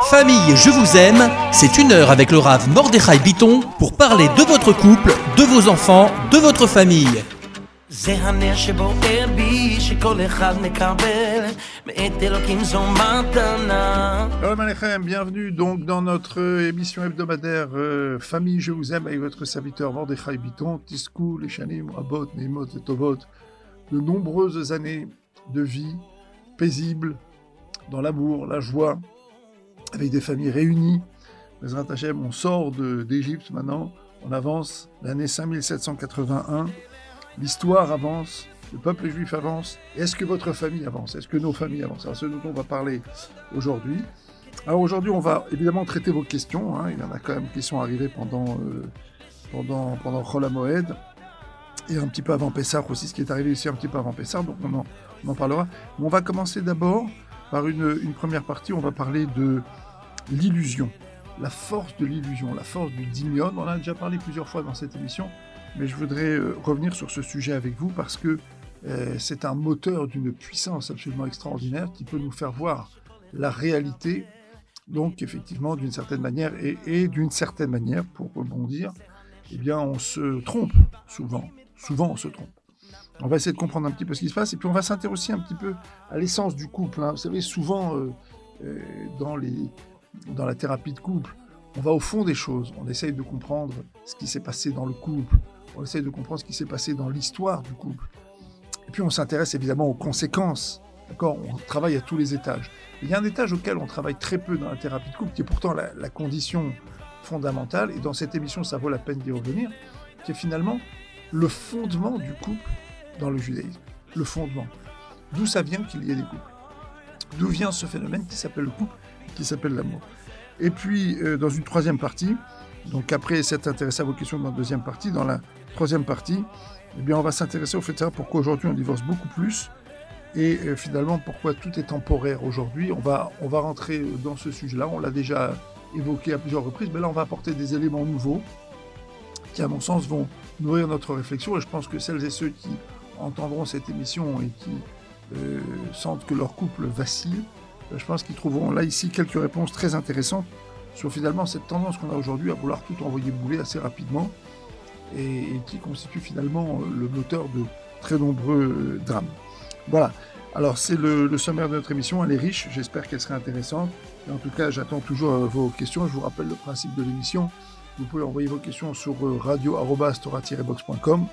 Famille, je vous aime, c'est une heure avec le Rav Mordechai Bitton pour parler de votre couple, de vos enfants, de votre famille. Shalom Aleichem, bienvenue donc dans notre émission hebdomadaire Famille, je vous aime avec votre serviteur Mordechai Bitton, Tiskou, les Shanim, Rabot, Neimot et Tovot, de nombreuses années de vie paisible, dans l'amour, la joie, avec des familles réunies. Bezrat Hashem, on sort d'Égypte maintenant, on avance, l'année 5781, l'histoire avance, le peuple juif avance. Est-ce que votre famille avance? Est-ce que nos familles avancent? Alors, ce dont on va parler aujourd'hui. Alors aujourd'hui, on va évidemment traiter vos questions. Il y en a quand même qui sont arrivées pendant Chol HaMoed et un petit peu avant Pessah aussi, ce qui est arrivé ici un petit peu avant Pessah, donc on en parlera. Mais on va commencer d'abord par une première partie. On va parler de l'illusion, la force de l'illusion, la force du dimion. On en a déjà parlé plusieurs fois dans cette émission, mais je voudrais revenir sur ce sujet avec vous parce que c'est un moteur d'une puissance absolument extraordinaire qui peut nous faire voir la réalité, donc effectivement d'une certaine manière, et d'une certaine manière, pour rebondir, eh bien on se trompe souvent on se trompe. On va essayer de comprendre un petit peu ce qui se passe, et puis on va s'intéresser un petit peu à l'essence du couple. Vous savez, souvent dans la thérapie de couple, on va au fond des choses, on essaye de comprendre ce qui s'est passé dans le couple, on essaye de comprendre ce qui s'est passé dans l'histoire du couple. Et puis on s'intéresse évidemment aux conséquences, d'accord ? On travaille à tous les étages. Il y a un étage auquel on travaille très peu dans la thérapie de couple, qui est pourtant la condition fondamentale, et dans cette émission ça vaut la peine d'y revenir, qui est finalement le fondement du couple dans le judaïsme. Le fondement. D'où ça vient qu'il y ait des couples ? D'où vient ce phénomène qui s'appelle le couple, qui s'appelle l'amour ? Et puis dans une troisième partie, donc après s'être intéressé à vos questions dans la deuxième partie, dans la troisième partie, eh bien, on va s'intéresser au fait de savoir pourquoi aujourd'hui on divorce beaucoup plus et finalement pourquoi tout est temporaire aujourd'hui. On va rentrer dans ce sujet-là, on l'a déjà évoqué à plusieurs reprises, mais là on va apporter des éléments nouveaux qui à mon sens vont nourrir notre réflexion, et je pense que celles et ceux qui entendront cette émission et qui sentent que leur couple vacille, je pense qu'ils trouveront là ici quelques réponses très intéressantes sur finalement cette tendance qu'on a aujourd'hui à vouloir tout envoyer bouler assez rapidement, et qui constitue finalement le moteur de très nombreux drames. Voilà, alors c'est le sommaire de notre émission, elle est riche, j'espère qu'elle sera intéressante, et en tout cas j'attends toujours vos questions. Je vous rappelle le principe de l'émission, vous pouvez envoyer vos questions sur radio@torah-box.com,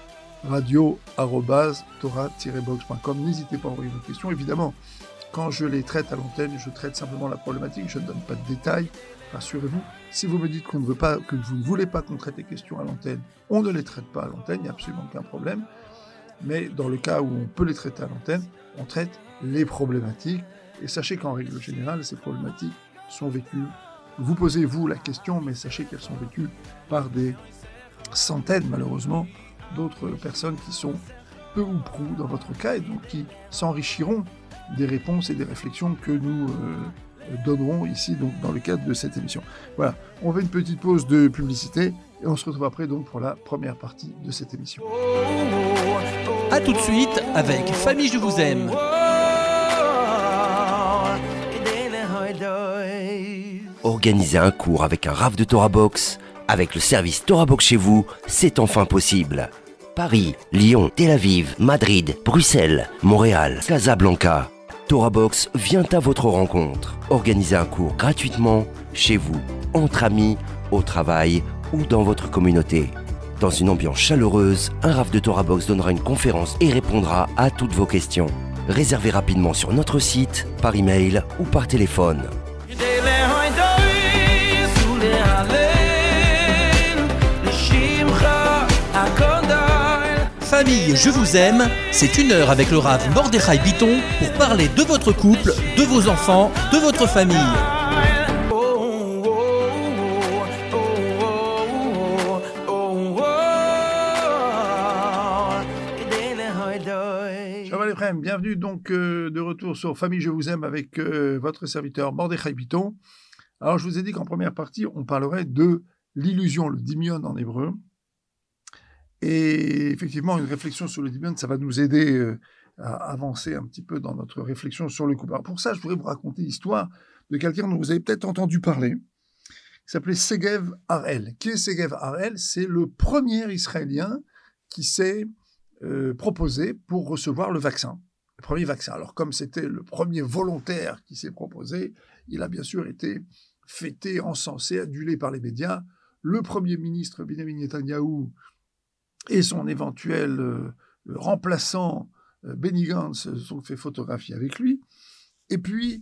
radio@torah-box.com, n'hésitez pas à envoyer vos questions, évidemment, quand je les traite à l'antenne, je traite simplement la problématique, je ne donne pas de détails. Rassurez-vous, si vous me dites que vous ne voulez pas qu'on traite les questions à l'antenne, on ne les traite pas à l'antenne, il n'y a absolument aucun problème. Mais dans le cas où on peut les traiter à l'antenne, on traite les problématiques. Et sachez qu'en règle générale, ces problématiques sont vécues. Vous posez, vous, la question, mais sachez qu'elles sont vécues par des centaines, malheureusement, d'autres personnes qui sont peu ou prou dans votre cas, et donc qui s'enrichiront des réponses et des réflexions que nous donnerons ici donc, dans le cadre de cette émission. Voilà, on fait une petite pause de publicité et on se retrouve après donc pour la première partie de cette émission. A tout de suite avec Famille, je vous aime. Organiser un cours avec un Rav de Torah Box, avec le service Torah Box chez vous, c'est enfin possible. Paris, Lyon, Tel Aviv, Madrid, Bruxelles, Montréal, Casablanca. Torah Box vient à votre rencontre. Organisez un cours gratuitement, chez vous, entre amis, au travail ou dans votre communauté. Dans une ambiance chaleureuse, un Rav de Torah Box donnera une conférence et répondra à toutes vos questions. Réservez rapidement sur notre site, par email ou par téléphone. Famille, je vous aime, c'est une heure avec le Rav Mordechai Bitton pour parler de votre couple, de vos enfants, de votre famille. Shalom Aleichem, bienvenue donc de retour sur Famille, je vous aime avec votre serviteur Mordechai Bitton. Alors je vous ai dit qu'en première partie, on parlerait de l'illusion, le dimion en hébreu. Et effectivement, une réflexion sur le dimion, ça va nous aider à avancer un petit peu dans notre réflexion sur le couple. Alors pour ça, je voudrais vous raconter l'histoire de quelqu'un dont vous avez peut-être entendu parler, qui s'appelait Segev Harel. Qui est Segev Harel? C'est le premier Israélien qui s'est proposé pour recevoir le vaccin. Le premier vaccin. Alors, comme c'était le premier volontaire qui s'est proposé, il a bien sûr été fêté, encensé, adulé par les médias. Le Premier ministre Benjamin Netanyahou et son éventuel remplaçant Benny Gantz se sont fait photographier avec lui. Et puis,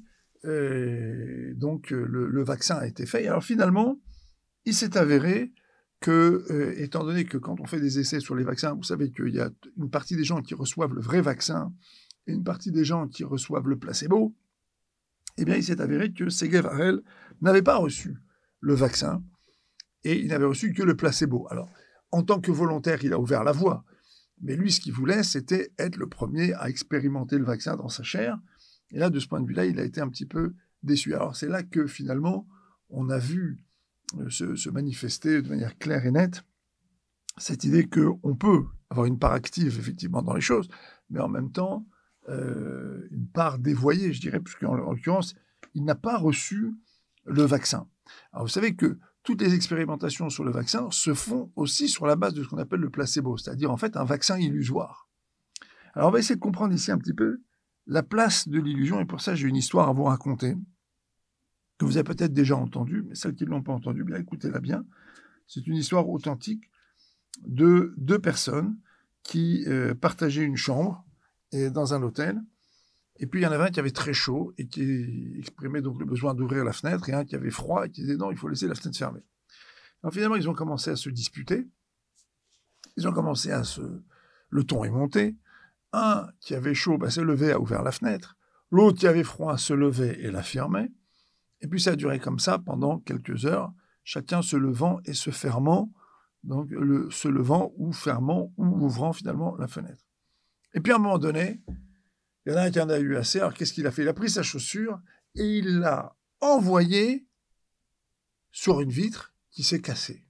donc, le vaccin a été fait. Et alors, finalement, il s'est avéré que, étant donné que quand on fait des essais sur les vaccins, vous savez qu'il y a une partie des gens qui reçoivent le vrai vaccin et une partie des gens qui reçoivent le placebo, eh bien, il s'est avéré que Segev Harel n'avait pas reçu le vaccin et il n'avait reçu que le placebo. Alors, en tant que volontaire, il a ouvert la voie, mais lui, ce qu'il voulait, c'était être le premier à expérimenter le vaccin dans sa chair. Et là, de ce point de vue-là, il a été un petit peu déçu. Alors, c'est là que, finalement, on a vu se manifester de manière claire et nette cette idée qu'on peut avoir une part active, effectivement, dans les choses, mais en même temps, une part dévoyée, je dirais, puisqu'en l'occurrence, il n'a pas reçu le vaccin. Alors, vous savez que toutes les expérimentations sur le vaccin se font aussi sur la base de ce qu'on appelle le placebo, c'est-à-dire, en fait, un vaccin illusoire. Alors, on va essayer de comprendre ici un petit peu la place de l'illusion, et pour ça, j'ai une histoire à vous raconter, que vous avez peut-être déjà entendue, mais celles qui ne l'ont pas entendue, bien écoutez-la bien. C'est une histoire authentique de deux personnes qui partageaient une chambre dans un hôtel. Et puis, il y en avait un qui avait très chaud et qui exprimait donc le besoin d'ouvrir la fenêtre, et un qui avait froid et qui disait non, il faut laisser la fenêtre fermée. Alors finalement, ils ont commencé à se disputer. Ils ont commencé le ton est monté. Un qui avait chaud s'est levé, a ouvert la fenêtre. L'autre qui avait froid se levait et la fermait. Et puis ça a duré comme ça pendant quelques heures, chacun se levant et se fermant, donc se levant ou fermant ou ouvrant finalement la fenêtre. Et puis à un moment donné, il y en a un qui en a eu assez. Alors qu'est-ce qu'il a fait? Il a pris sa chaussure et il l'a envoyée sur une vitre qui s'est cassée.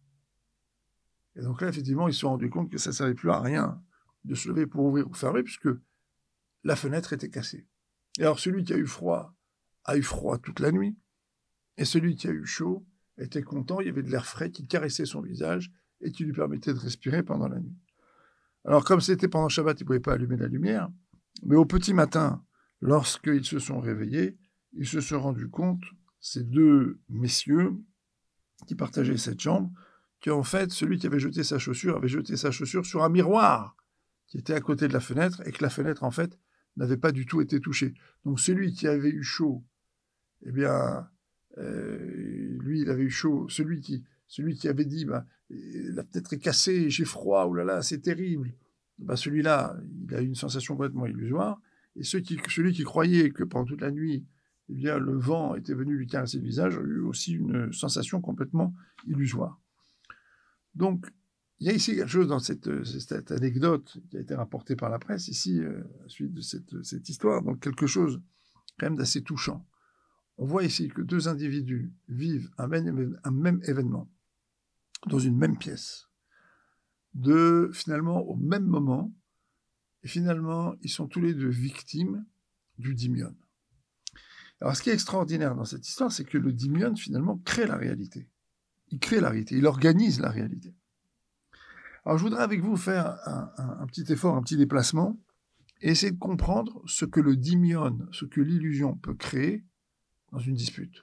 Et donc là, effectivement, ils se sont rendus compte que ça ne servait plus à rien de se lever pour ouvrir ou fermer, puisque la fenêtre était cassée. Et alors celui qui a eu froid toute la nuit, et celui qui a eu chaud était content, il y avait de l'air frais qui caressait son visage et qui lui permettait de respirer pendant la nuit. Alors comme c'était pendant Shabbat, il ne pouvait pas allumer la lumière, mais au petit matin, lorsqu'ils se sont réveillés, ils se sont rendus compte, ces deux messieurs qui partageaient cette chambre, qu'en fait, celui qui avait jeté sa chaussure sur un miroir qui était à côté de la fenêtre, et que la fenêtre, en fait, n'avait pas du tout été touchée. Donc celui qui avait eu chaud, eh bien, lui, il avait eu chaud. Celui qui avait dit, la fenêtre est cassée, j'ai froid, oh là là, c'est terrible. Celui-là, il a eu une sensation complètement illusoire. Et celui qui croyait que pendant toute la nuit, eh bien, le vent était venu lui caresser le visage, a eu aussi une sensation complètement illusoire. Donc, il y a ici quelque chose dans cette anecdote qui a été rapportée par la presse, ici, à la suite de cette histoire, donc quelque chose quand même d'assez touchant. On voit ici que deux individus vivent un même événement, dans une même pièce, finalement au même moment, et finalement, ils sont tous les deux victimes du dymion. Alors, ce qui est extraordinaire dans cette histoire, c'est que le dymion, finalement, crée la réalité. Il crée la réalité, il organise la réalité. Alors, je voudrais avec vous faire un petit effort, un petit déplacement, et essayer de comprendre ce que le dymion, ce que l'illusion peut créer dans une dispute.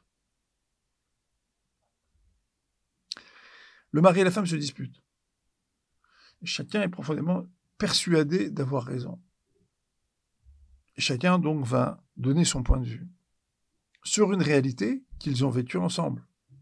Le mari et la femme se disputent. Et chacun est profondément persuadé d'avoir raison. Et chacun, donc, va donner son point de vue sur une réalité qu'ils ont vécue ensemble.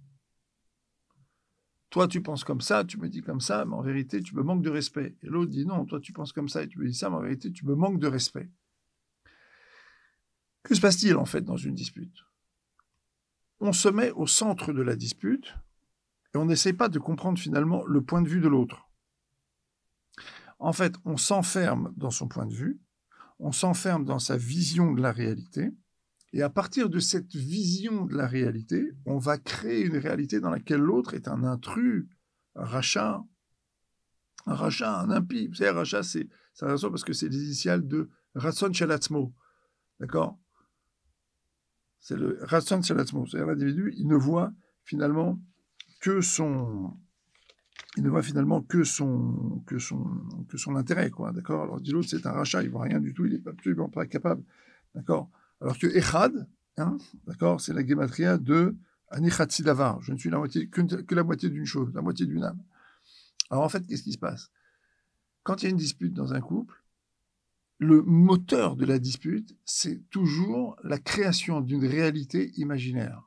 Toi, tu penses comme ça, tu me dis comme ça, mais en vérité, tu me manques de respect. Et l'autre dit non, toi, tu penses comme ça et tu me dis ça, mais en vérité, tu me manques de respect. Que se passe-t-il, en fait, dans une dispute? On se met au centre de la dispute et on n'essaie pas de comprendre, finalement, le point de vue de l'autre. En fait, on s'enferme dans son point de vue, on s'enferme dans sa vision de la réalité, et à partir de cette vision de la réalité, on va créer une réalité dans laquelle l'autre est un intrus, un rachat, un impie. Vous savez, rachat, c'est intéressant parce que c'est les initiales de Ratson Shalatzmo. D'accord? C'est le Ratson Shelatzmo. C'est-à-dire l'individu, il ne voit finalement que son intérêt, quoi, d'accord? Alors, dit l'autre, c'est un rachat, il voit rien du tout, il est absolument pas capable, d'accord? Alors que Echad, hein, d'accord, c'est la gematria de Anichatsi Davar. Je ne suis que la moitié d'une chose, la moitié d'une âme. Alors, en fait, qu'est-ce qui se passe? Quand il y a une dispute dans un couple, le moteur de la dispute, c'est toujours la création d'une réalité imaginaire.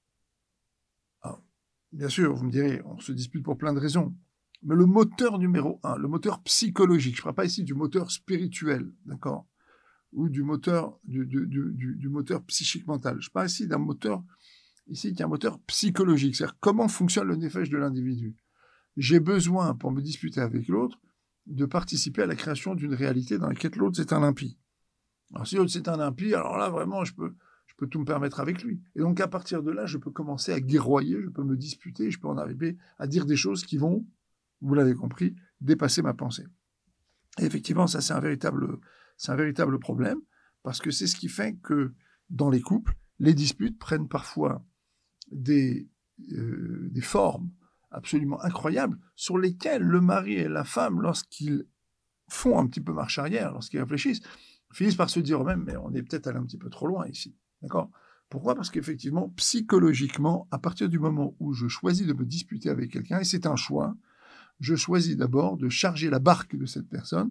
Alors, bien sûr, vous me direz, on se dispute pour plein de raisons, mais le moteur numéro 1, le moteur psychologique, je ne parle pas ici du moteur spirituel, d'accord, ou du moteur, du moteur psychique mental. Je parle ici d'un moteur, ici, qui est un moteur psychologique, c'est-à-dire comment fonctionne le nefesh de l'individu. J'ai besoin, pour me disputer avec l'autre, de participer à la création d'une réalité dans laquelle l'autre c'est un impie. Alors si l'autre c'est un impie, alors là vraiment je peux tout me permettre avec lui. Et donc à partir de là, je peux commencer à guerroyer, je peux me disputer, je peux en arriver à dire des choses qui vont, vous l'avez compris, dépasser ma pensée. Et effectivement, ça c'est un véritable problème, parce que c'est ce qui fait que dans les couples, les disputes prennent parfois des formes absolument incroyables, sur lesquelles le mari et la femme, lorsqu'ils font un petit peu marche arrière, lorsqu'ils réfléchissent, finissent par se dire eux-mêmes, mais on est peut-être allé un petit peu trop loin ici. D'accord ? Pourquoi ? Parce qu'effectivement, psychologiquement, à partir du moment où je choisis de me disputer avec quelqu'un, et c'est un choix, je choisis d'abord de charger la barque de cette personne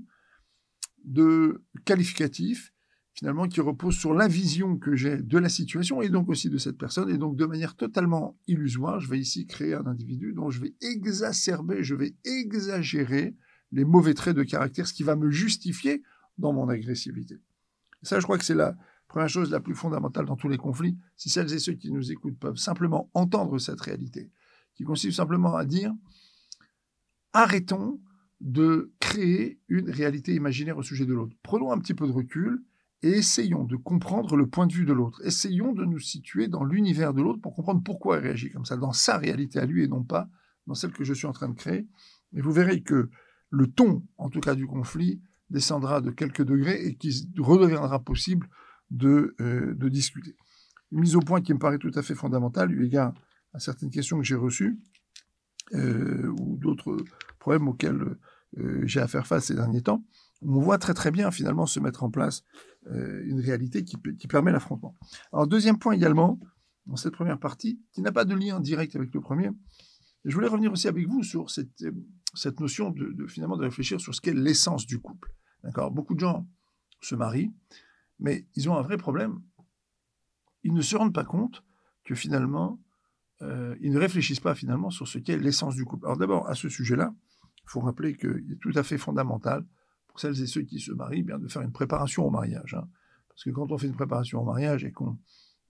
de qualificatifs, finalement, qui reposent sur la vision que j'ai de la situation et donc aussi de cette personne. Et donc, de manière totalement illusoire, je vais ici créer un individu dont je vais exacerber, je vais exagérer les mauvais traits de caractère, ce qui va me justifier dans mon agressivité. Et ça, je crois que c'est la première chose la plus fondamentale dans tous les conflits. Si celles et ceux qui nous écoutent peuvent simplement entendre cette réalité, qui consiste simplement à dire « arrêtons de créer une réalité imaginaire au sujet de l'autre. Prenons un petit peu de recul et essayons de comprendre le point de vue de l'autre. Essayons de nous situer dans l'univers de l'autre pour comprendre pourquoi il réagit comme ça, dans sa réalité à lui et non pas dans celle que je suis en train de créer. Et vous verrez que le ton, en tout cas du conflit, descendra de quelques degrés et qu'il redeviendra possible de discuter. Une mise au point qui me paraît tout à fait fondamentale, eu égard à certaines questions que j'ai reçues, ou d'autres problèmes auxquels j'ai à faire face ces derniers temps, on voit très très bien finalement se mettre en place une réalité qui permet l'affrontement. Alors deuxième point également, dans cette première partie, qui n'a pas de lien direct avec le premier, je voulais revenir aussi avec vous sur cette notion finalement de réfléchir sur ce qu'est l'essence du couple. D'accord ? Beaucoup de gens se marient, mais ils ont un vrai problème. Ils ne se rendent pas compte que finalement, ils ne réfléchissent pas finalement sur ce qu'est l'essence du couple. Alors d'abord, à ce sujet-là, il faut rappeler qu'il est tout à fait fondamental pour celles et ceux qui se marient, bien de faire une préparation au mariage. Hein. Parce que quand on fait une préparation au mariage et qu'on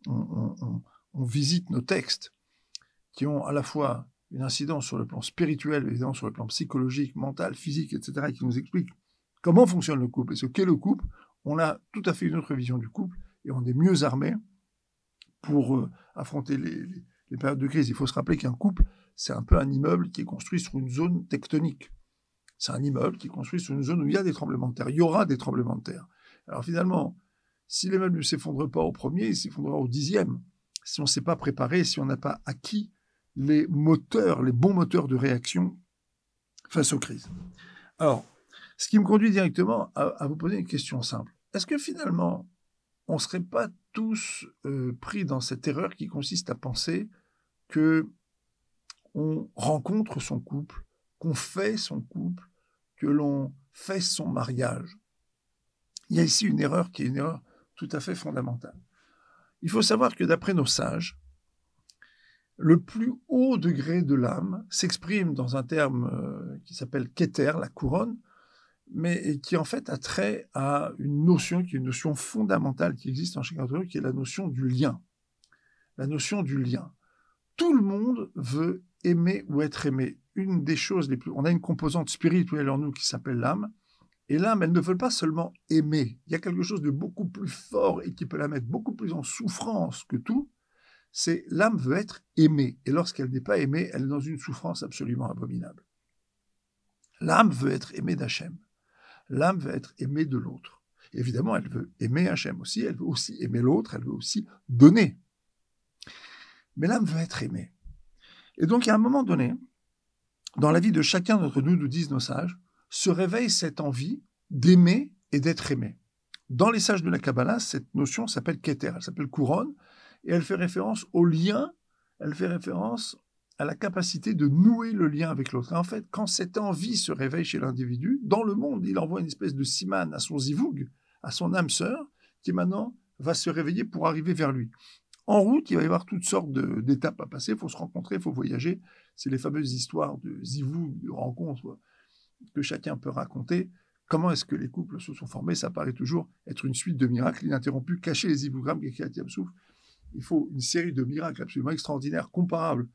visite nos textes qui ont à la fois une incidence sur le plan spirituel, évidemment sur le plan psychologique, mental, physique, etc., et qui nous expliquent comment fonctionne le couple et ce qu'est le couple, on a tout à fait une autre vision du couple et on est mieux armé pour affronter les périodes de crise. Il faut se rappeler qu'un couple, c'est un peu un immeuble qui est construit sur une zone tectonique. C'est un immeuble qui est construit sur une zone où il y a des tremblements de terre. Il y aura des tremblements de terre. Alors finalement, si l'immeuble ne s'effondre pas au premier, il s'effondrera au 10e. Si on ne s'est pas préparé, si on n'a pas acquis les bons moteurs de réaction face aux crises. Alors, ce qui me conduit directement à vous poser une question simple. Est-ce que finalement, on ne serait pas tous pris dans cette erreur qui consiste à penser que on rencontre son couple, qu'on fait son couple, que l'on fait son mariage? Il y a ici une erreur qui est une erreur tout à fait fondamentale. Il faut savoir que d'après nos sages, le plus haut degré de l'âme s'exprime dans un terme qui s'appelle Keter, la couronne, mais qui en fait a trait à une notion qui est une notion fondamentale qui existe en chacun d'entre nous, qui est la notion du lien. La notion du lien. Tout le monde veut aimer ou être aimé. Une des choses les plus... On a une composante spirituelle en nous qui s'appelle l'âme, et l'âme, elle ne veut pas seulement aimer. Il y a quelque chose de beaucoup plus fort et qui peut la mettre beaucoup plus en souffrance que tout, c'est l'âme veut être aimée. Et lorsqu'elle n'est pas aimée, elle est dans une souffrance absolument abominable. L'âme veut être aimée d'Hachem. L'âme veut être aimée de l'autre. Évidemment, elle veut aimer Hachem aussi, elle veut aussi aimer l'autre, elle veut aussi donner. Mais l'âme veut être aimée. Et donc, il y a un moment donné, dans la vie de chacun d'entre nous, nous disent nos sages, se réveille cette envie d'aimer et d'être aimé. Dans les sages de la Kabbalah, cette notion s'appelle Keter, elle s'appelle couronne, et elle fait référence au lien, elle fait référence à la capacité de nouer le lien avec l'autre. Et en fait, quand cette envie se réveille chez l'individu, dans le monde, il envoie une espèce de siman à son zivoug, à son âme sœur, qui maintenant va se réveiller pour arriver vers lui. En route, il va y avoir toutes sortes d'étapes à passer, il faut se rencontrer, il faut voyager. C'est les fameuses histoires de zivoug, de rencontres que chacun peut raconter. Comment est-ce que les couples se sont formés? Ça paraît toujours être une suite de miracles ininterrompus, cacher les zivugrammes, il faut une série de miracles absolument extraordinaires, comparables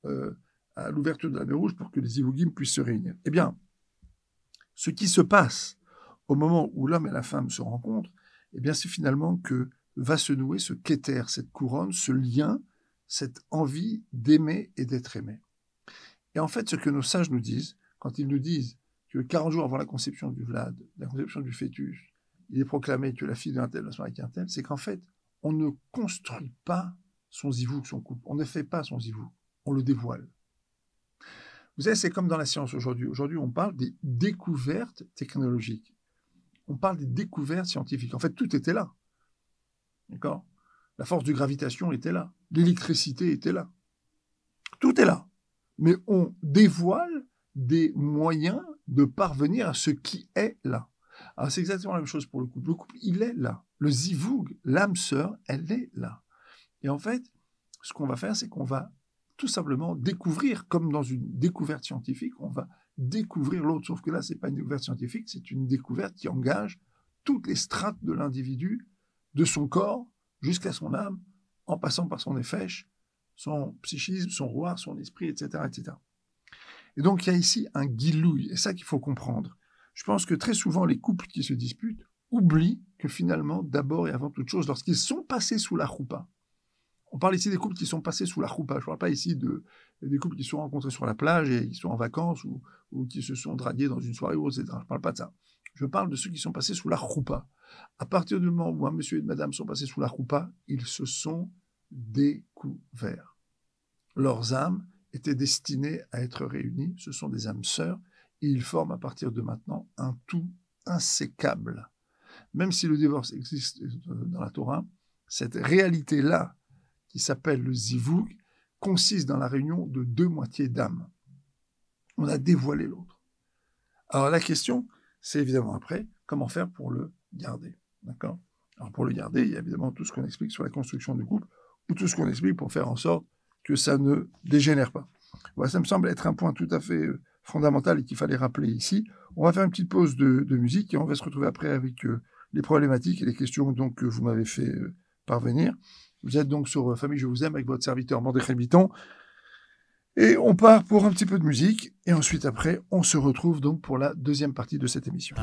à l'ouverture de la mer Rouge pour que les zivougim puissent se réunir. Eh bien, ce qui se passe au moment où l'homme et la femme se rencontrent, eh bien, c'est finalement que va se nouer ce kéter, cette couronne, ce lien, cette envie d'aimer et d'être aimé. Et en fait, ce que nos sages nous disent, quand ils nous disent que 40 jours avant la conception du Vlad, la conception du fœtus, il est proclamé que la fille d'un tel va se marier avec un tel, c'est qu'en fait, on ne construit pas son zivouk, son couple. On ne fait pas son zivouk, on le dévoile. Vous savez, c'est comme dans la science aujourd'hui. Aujourd'hui, on parle des découvertes technologiques. On parle des découvertes scientifiques. En fait, tout était là. D'accord ? La force de gravitation était là. L'électricité était là. Tout est là. Mais on dévoile des moyens de parvenir à ce qui est là. Alors, c'est exactement la même chose pour le couple. Le couple, il est là. Le zivoug, l'âme sœur, elle est là. Et en fait, ce qu'on va faire, c'est qu'on va tout simplement découvrir, comme dans une découverte scientifique, on va découvrir l'autre. Sauf que là, ce n'est pas une découverte scientifique, c'est une découverte qui engage toutes les strates de l'individu, de son corps jusqu'à son âme, en passant par son nefesh, son psychisme, son roi, son esprit, etc., etc. Et donc, il y a ici un guilouille, et ça qu'il faut comprendre. Je pense que très souvent, les couples qui se disputent oublient que finalement, d'abord et avant toute chose, lorsqu'ils sont passés sous la choupa, on parle ici des couples qui sont passés sous la choupa, je ne parle pas ici des couples qui se sont rencontrés sur la plage et qui sont en vacances ou qui se sont dragués dans une soirée, etc. Je ne parle pas de ça. Je parle de ceux qui sont passés sous la choupa. À partir du moment où un monsieur et une madame sont passés sous la choupa, ils se sont découverts. Leurs âmes étaient destinées à être réunies, ce sont des âmes sœurs, et ils forment à partir de maintenant un tout insécable. Même si le divorce existe dans la Torah, cette réalité-là, qui s'appelle le zivoug, consiste dans la réunion de deux moitiés d'âme. On a dévoilé l'autre. Alors la question, c'est évidemment après, comment faire pour le garder. D'accord ? Alors pour le garder, il y a évidemment tout ce qu'on explique sur la construction du couple, ou tout ce qu'on explique pour faire en sorte que ça ne dégénère pas. Voilà, ça me semble être un point tout à fait fondamental et qu'il fallait rappeler ici. On va faire une petite pause de musique et on va se retrouver après avec les problématiques et les questions donc, que vous m'avez fait parvenir. Vous êtes donc sur Famille Je vous aime avec votre serviteur Mordechai Bitton. Et on part pour un petit peu de musique. Et ensuite, après, on se retrouve donc pour la deuxième partie de cette émission.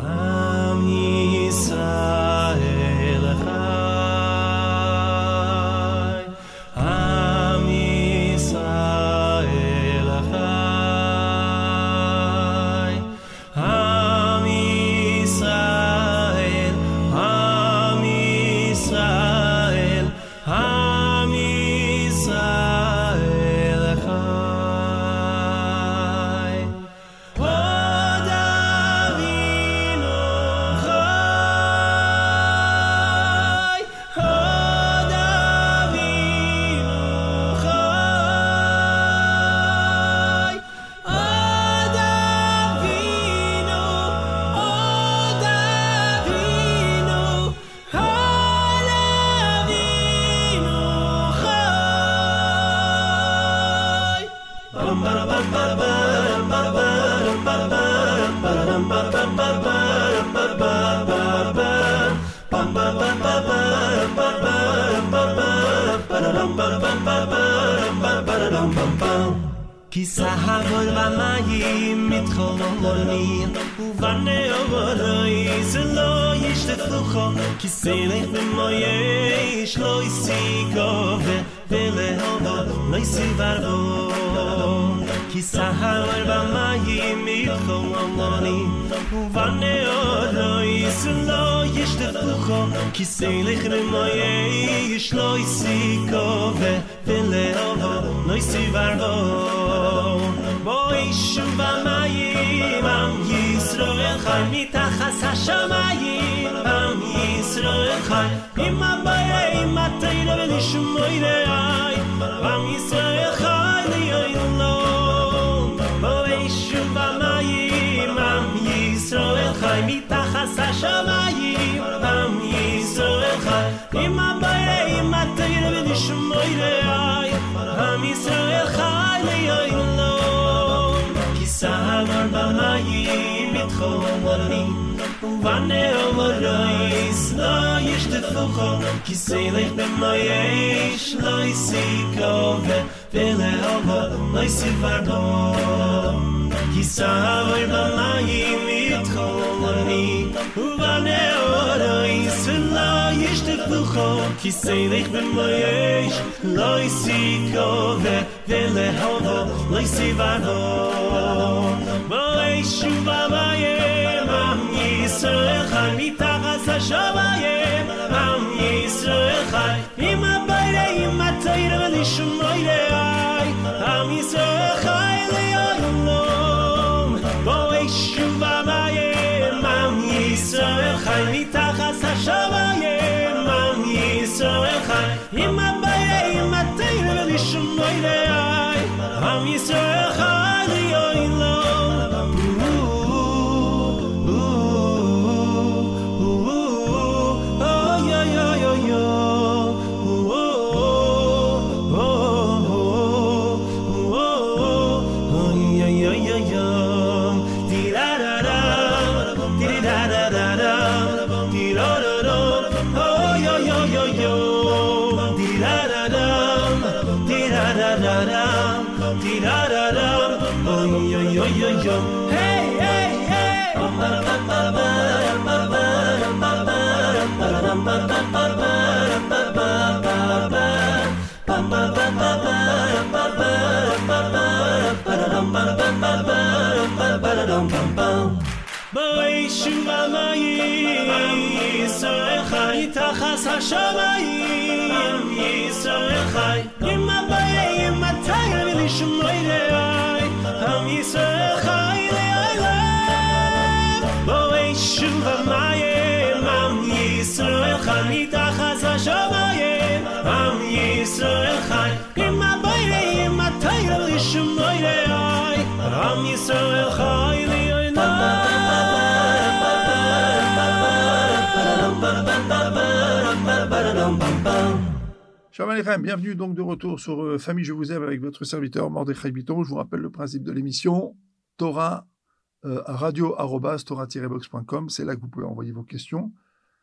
כי סהבול במים מתחולם עולמי ובני עבורוי זה לא ישתפלוכו כי סלח במויש לא יסיקו ולהודו לא יסיבר בו כי סהבול במים מתחולם עולמי ובני עבורוי זה לא ישתפלוכו flucho ki selech le moye shloi si kove vele ovo noi si vargo boy shuva mayim am Yisroel chai mitachas hashamayim am Yisroel chai im abayei im atayra velishmoy re'ai am Yisroel chai li'olam boy shuva mayim am Yisroel chai mitachas hashamayim am Yisroel chai im abayei im atayra velishmoy re'ai am Yisroel chai li'olam Savar b'mayim mitcholani Uvane ovarois Lo yishtefucho Ki seilech b'mayesh Lo yisiko Velehovo Lo yisivardo Ki savar b'mayim mitcholani Uvane ovarois Lo yishtefucho Ki seilech b'mayesh Lo yisiko Velehovo Lo yisivardo Boy shuva mayem am Yisrael chai mitachas hashamayim am Yisrael chai im abayei im atayra velishmoy re'ai am Yisrael chai li'olam Boy shuva mayem am Yisrael chai mitachas hashamayim am Yisrael chai im abayei im atayra velishmoy re'ai am Yisrael chai li'olam Hey, hey, hey. Boy shuva mayim Yisrael chai tachas hashamayim Yisrael chai im abayei im atayra velishmoy re'ai am Yisrael chai li'olam Boy shuva mayim am Yisrael chai tachas hashamayim am Yisrael chai im abayei im atayra velishmoy re'ai am Yisrael chai li'olam Shalom Aleichem, bienvenue donc de retour sur Famille Je vous aime avec votre serviteur Mordechai Biton. Je vous rappelle le principe de l'émission Torah radio@torah-box.com, c'est là que vous pouvez envoyer vos questions.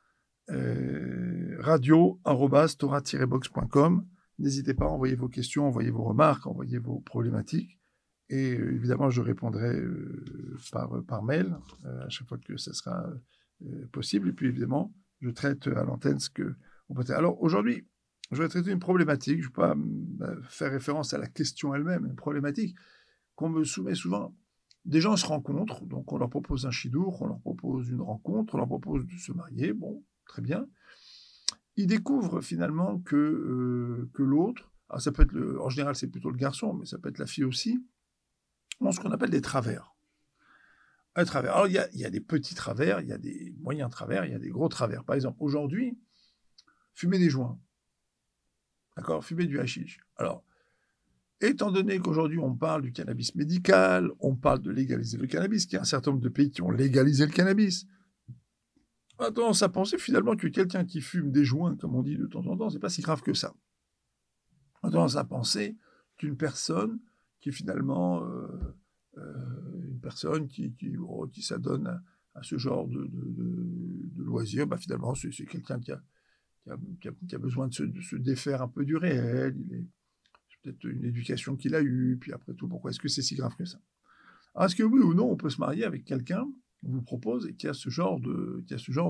radio@torah-box.com. N'hésitez pas à envoyer vos questions, envoyer vos remarques, envoyer vos problématiques. Et évidemment, je répondrai par mail à chaque fois que ça sera possible. Et puis évidemment, je traite à l'antenne ce que on peut. Alors aujourd'hui, je vais traiter une problématique. Je ne vais pas faire référence à la question elle-même, une problématique qu'on me soumet souvent. Des gens se rencontrent, donc on leur propose un chidour, on leur propose une rencontre, on leur propose de se marier. Bon, très bien. Ils découvrent finalement que l'autre, alors ça peut être en général c'est plutôt le garçon, mais ça peut être la fille aussi, ont ce qu'on appelle des travers. Un travers. Alors il y a des petits travers, il y a des moyens travers, il y a des gros travers. Par exemple, aujourd'hui, fumer des joints. D'accord, fumer du hashish. Alors, étant donné qu'aujourd'hui on parle du cannabis médical, on parle de légaliser le cannabis, qu'il y a un certain nombre de pays qui ont légalisé le cannabis, on a tendance à penser finalement que quelqu'un qui fume des joints, comme on dit de temps en temps, c'est pas si grave que ça. On a tendance à penser qu'une personne qui est finalement une personne qui s'adonne à ce genre de loisirs, bah finalement c'est quelqu'un qui a besoin de se défaire un peu du réel, c'est peut-être une éducation qu'il a eue, puis après tout, pourquoi est-ce que c'est si grave que ça? Alors, est-ce que oui ou non, on peut se marier avec quelqu'un, on vous propose, et qui a ce genre de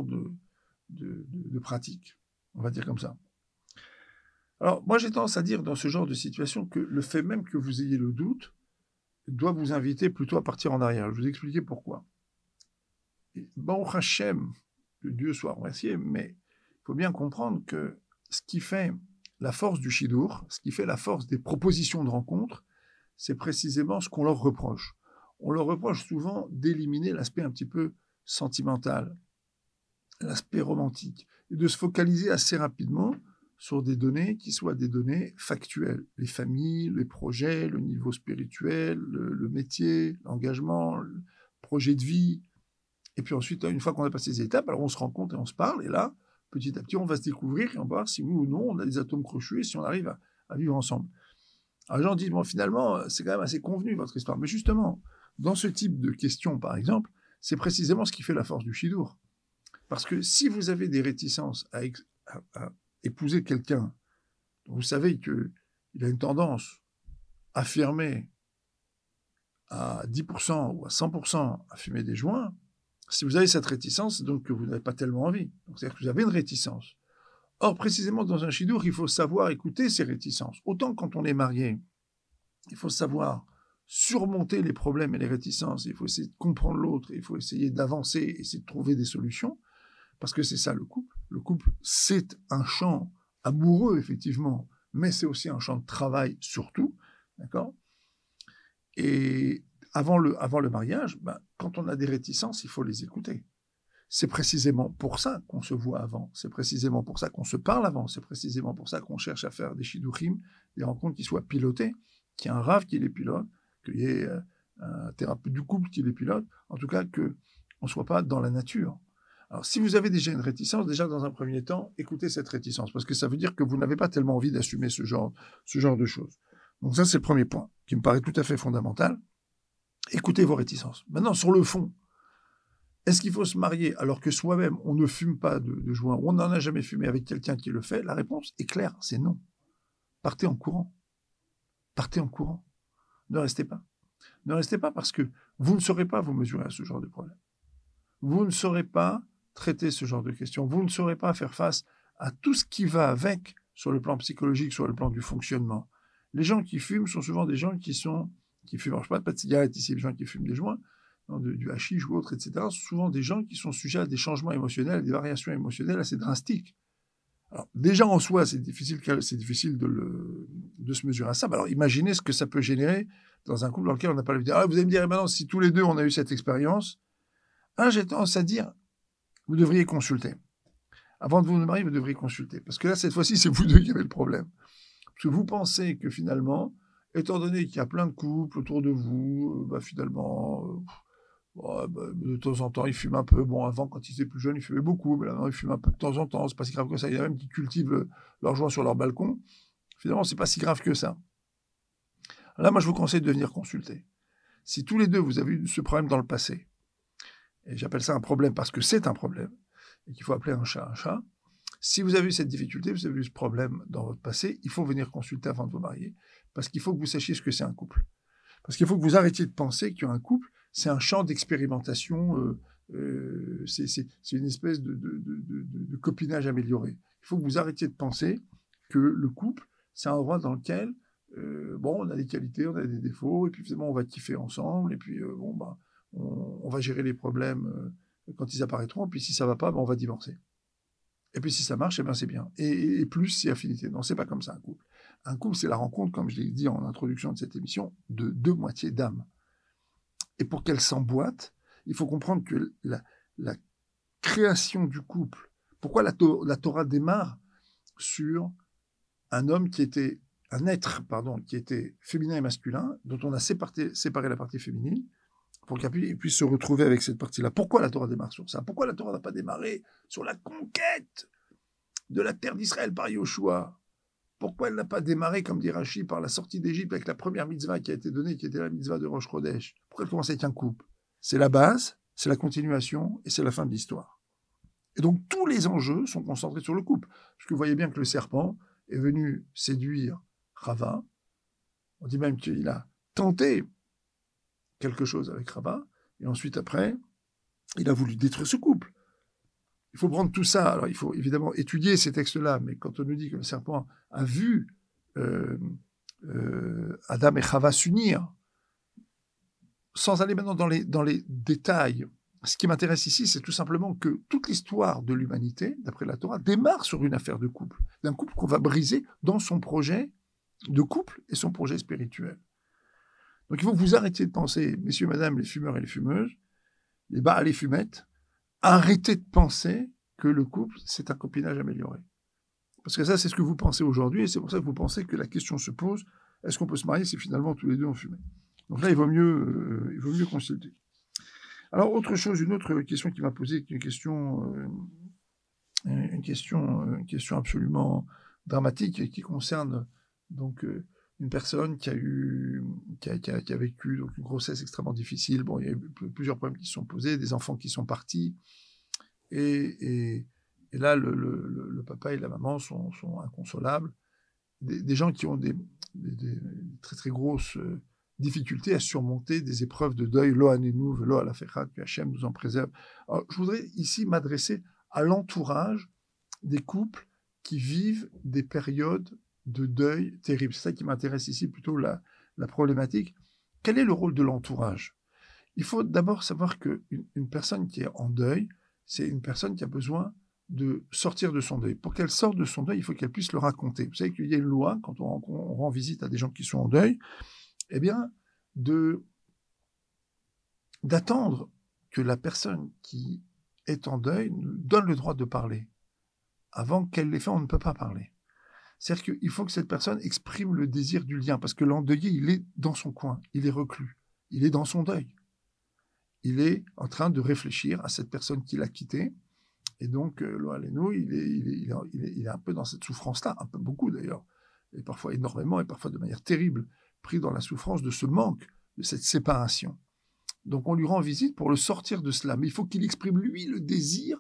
pratique, on va dire comme ça. Alors, moi j'ai tendance à dire dans ce genre de situation que le fait même que vous ayez le doute doit vous inviter plutôt à partir en arrière. Je vais vous expliquer pourquoi. Baruch Hashem, que Dieu soit remercié, mais faut bien comprendre que ce qui fait la force du Shidour, ce qui fait la force des propositions de rencontre, c'est précisément ce qu'on leur reproche. On leur reproche souvent d'éliminer l'aspect un petit peu sentimental, l'aspect romantique, et de se focaliser assez rapidement sur des données qui soient des données factuelles. Les familles, les projets, le niveau spirituel, le métier, l'engagement, le projet de vie. Et puis ensuite, une fois qu'on a passé ces étapes, alors on se rencontre et on se parle, et là, petit à petit, on va se découvrir et on va voir si oui ou non on a des atomes crochus et si on arrive à vivre ensemble. Alors les gens disent, bon, finalement, c'est quand même assez convenu votre histoire. Mais justement, dans ce type de questions, par exemple, c'est précisément ce qui fait la force du Shidour. Parce que si vous avez des réticences à épouser quelqu'un dont vous savez qu'il a une tendance affirmée à 10% ou à 100% à fumer des joints, si vous avez cette réticence, c'est donc que vous n'avez pas tellement envie. Donc, c'est-à-dire que vous avez une réticence. Or, précisément dans un Shidour, il faut savoir écouter ces réticences. Autant quand on est marié, il faut savoir surmonter les problèmes et les réticences, il faut essayer de comprendre l'autre, il faut essayer d'avancer, essayer de trouver des solutions, parce que c'est ça le couple. Le couple, c'est un champ amoureux, effectivement, mais c'est aussi un champ de travail surtout, d'accord ? Et avant le mariage, quand on a des réticences, il faut les écouter. C'est précisément pour ça qu'on se voit avant, c'est précisément pour ça qu'on se parle avant, c'est précisément pour ça qu'on cherche à faire des shidurim, des rencontres qui soient pilotées, qu'il y ait un rave qui les pilote, qu'il y ait un thérapeute du couple qui les pilote, en tout cas qu'on ne soit pas dans la nature. Alors si vous avez déjà une réticence, déjà dans un premier temps, écoutez cette réticence, parce que ça veut dire que vous n'avez pas tellement envie d'assumer ce genre de choses. Donc ça, c'est le premier point, qui me paraît tout à fait fondamental. Écoutez vos réticences. Maintenant, sur le fond, est-ce qu'il faut se marier alors que soi-même, on ne fume pas de joint, ou on n'en a jamais fumé avec quelqu'un qui le fait? La réponse est claire, c'est non. Partez en courant. Partez en courant. Ne restez pas. Ne restez pas parce que vous ne saurez pas vous mesurer à ce genre de problème. Vous ne saurez pas traiter ce genre de questions. Vous ne saurez pas faire face à tout ce qui va avec sur le plan psychologique, sur le plan du fonctionnement. Les gens qui fument sont souvent des gens qui fument, alors je ne parle pas de cigarettes ici, les gens qui fument des joints, du hashish ou autre, etc., sont souvent des gens qui sont sujets à des changements émotionnels, des variations émotionnelles assez drastiques. Alors, déjà en soi, c'est difficile de se mesurer à ça. Alors, imaginez ce que ça peut générer dans un couple dans lequel on n'a pas l'habitude. Vous allez me dire, maintenant, si tous les deux on a eu cette expérience, j'ai tendance à dire, vous devriez consulter. Avant de vous marier, vous devriez consulter. Parce que là, cette fois-ci, c'est vous deux qui avez le problème. Parce que vous pensez que finalement, étant donné qu'il y a plein de couples autour de vous, finalement, de temps en temps, ils fument un peu. Bon, avant, quand ils étaient plus jeunes, ils fumaient beaucoup, mais maintenant, ils fument un peu de temps en temps. C'est pas si grave que ça. Il y en a même qui cultivent leur joint sur leur balcon. Finalement, c'est pas si grave que ça. Là, moi, je vous conseille de venir consulter. Si tous les deux, vous avez eu ce problème dans le passé, et j'appelle ça un problème parce que c'est un problème, et qu'il faut appeler un chat un chat, si vous avez eu cette difficulté, vous avez eu ce problème dans votre passé, il faut venir consulter avant de vous marier, parce qu'il faut que vous sachiez ce que c'est un couple. Parce qu'il faut que vous arrêtiez de penser qu'un couple, c'est un champ d'expérimentation, c'est une espèce de copinage amélioré. Il faut que vous arrêtiez de penser que le couple, c'est un endroit dans lequel, on a des qualités, on a des défauts, et puis finalement, on va kiffer ensemble, et puis on va gérer les problèmes quand ils apparaîtront, et puis si ça ne va pas, on va divorcer. Et puis si ça marche, c'est bien. Et plus, c'est affinité. Non, c'est pas comme ça un couple. Un couple, c'est la rencontre, comme je l'ai dit en introduction de cette émission, de deux moitiés d'âme. Et pour qu'elle s'emboîte, il faut comprendre que la création du couple, pourquoi la Torah démarre sur un être qui était féminin et masculin, dont on a séparé la partie féminine, pour qu'il puisse se retrouver avec cette partie-là. Pourquoi la Torah démarre sur ça? Pourquoi la Torah n'a pas démarré sur la conquête de la terre d'Israël par Yoshua? Pourquoi elle n'a pas démarré, comme dit Rashi, par la sortie d'Égypte avec la première mitzvah qui a été donnée, qui était la mitzvah de Rosh Chodesh? Pourquoi elle commence avec un couple? C'est la base, c'est la continuation et c'est la fin de l'histoire. Et donc tous les enjeux sont concentrés sur le couple. Parce que vous voyez bien que le serpent est venu séduire Chava. On dit même qu'il a tenté quelque chose avec Chava, et ensuite après, il a voulu détruire ce couple. Il faut prendre tout ça. Alors il faut évidemment étudier ces textes-là, mais quand on nous dit que le serpent a vu Adam et Chava s'unir, sans aller maintenant dans les détails ce qui m'intéresse ici, c'est tout simplement que toute l'histoire de l'humanité, d'après la Torah, démarre sur une affaire de couple, d'un couple qu'on va briser dans son projet de couple et son projet spirituel. Donc il faut que vous arrêtiez de penser, messieurs, madame, les fumeurs et les fumeuses, les bars et les fumettes, arrêtez de penser que le couple, c'est un copinage amélioré. Parce que ça, c'est ce que vous pensez aujourd'hui, et c'est pour ça que vous pensez que la question se pose, est-ce qu'on peut se marier si finalement tous les deux ont fumé? Donc là, il vaut mieux consulter. Alors, autre chose, une autre question qui m'a posé, une question absolument dramatique qui concerne donc une personne qui a vécu donc une grossesse extrêmement difficile. Bon, il y a eu plusieurs problèmes qui se sont posés, des enfants qui sont partis, et là, le papa et la maman sont inconsolables. Des gens qui ont des très très grosses difficultés à surmonter des épreuves de deuil. Lo anenu velo alafechad, que Hachem nous en préserve. Alors, je voudrais ici m'adresser à l'entourage des couples qui vivent des périodes de deuil terribles. C'est ça qui m'intéresse ici, plutôt la problématique. Quel est le rôle de l'entourage? Il faut d'abord savoir qu'une personne qui est en deuil, c'est une personne qui a besoin de sortir de son deuil. Pour qu'elle sorte de son deuil, il faut qu'elle puisse le raconter. Vous savez qu'il y a une loi, quand on rend visite à des gens qui sont en deuil, eh bien, d'attendre que la personne qui est en deuil nous donne le droit de parler. Avant qu'elle l'ait fait, on ne peut pas parler. C'est-à-dire qu'il faut que cette personne exprime le désir du lien, parce que l'endeuillé, il est dans son coin, il est reclus, il est dans son deuil. Il est en train de réfléchir à cette personne qui l'a quitté, et donc, Lo Alenu, il est un peu dans cette souffrance-là, un peu beaucoup d'ailleurs, et parfois énormément, et parfois de manière terrible, pris dans la souffrance de ce manque, de cette séparation. Donc on lui rend visite pour le sortir de cela, mais il faut qu'il exprime lui le désir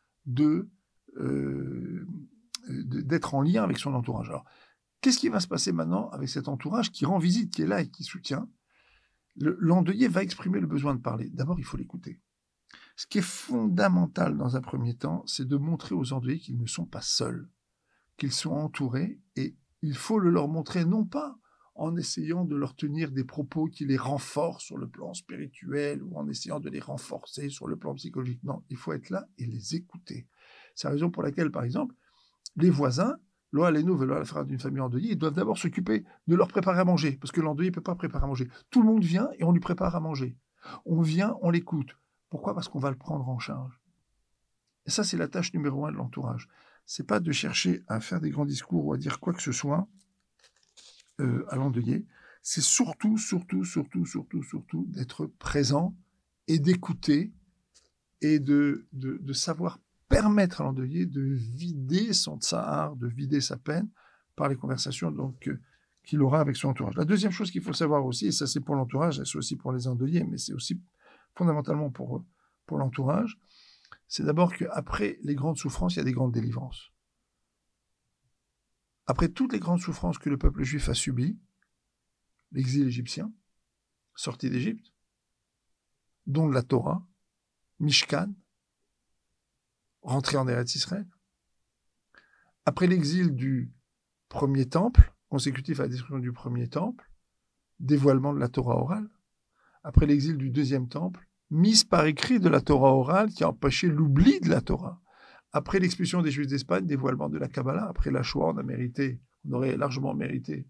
d'être en lien avec son entourage. Alors, qu'est-ce qui va se passer maintenant avec cet entourage qui rend visite, qui est là et qui soutient? L'endeuillé va exprimer le besoin de parler. D'abord, il faut l'écouter. Ce qui est fondamental dans un premier temps, c'est de montrer aux endeuillés qu'ils ne sont pas seuls, qu'ils sont entourés, et il faut le leur montrer non pas en essayant de leur tenir des propos qui les renforcent sur le plan spirituel ou en essayant de les renforcer sur le plan psychologique. Non, il faut être là et les écouter. C'est la raison pour laquelle, par exemple, les voisins, Lo Alenu velo alafechad d'une famille endeuillée, ils doivent d'abord s'occuper de leur préparer à manger, parce que l'endeuillé ne peut pas préparer à manger. Tout le monde vient et on lui prépare à manger. On vient, on l'écoute. Pourquoi? Parce qu'on va le prendre en charge. Et ça, c'est la tâche numéro 1 de l'entourage. C'est pas de chercher à faire des grands discours ou à dire quoi que ce soit à l'endeuillé. C'est surtout d'être présent et d'écouter et de savoir permettre à l'endeuillé de vider son tsahar, de vider sa peine par les conversations donc qu'il aura avec son entourage. La deuxième chose qu'il faut savoir aussi, et ça c'est pour l'entourage, et c'est aussi pour les endeuillés, mais c'est aussi fondamentalement pour l'entourage, c'est d'abord qu'après les grandes souffrances, il y a des grandes délivrances. Après toutes les grandes souffrances que le peuple juif a subies, l'exil égyptien, sortie d'Égypte, don de la Torah, Mishkan, rentrée en Eretz Israël, après l'exil du premier temple, consécutif à la destruction du premier temple, dévoilement de la Torah orale, après l'exil du deuxième temple, mise par écrit de la Torah orale qui a empêché l'oubli de la Torah. Après l'expulsion des Juifs d'Espagne, dévoilement de la Kabbalah, après la Shoah, on aurait largement mérité.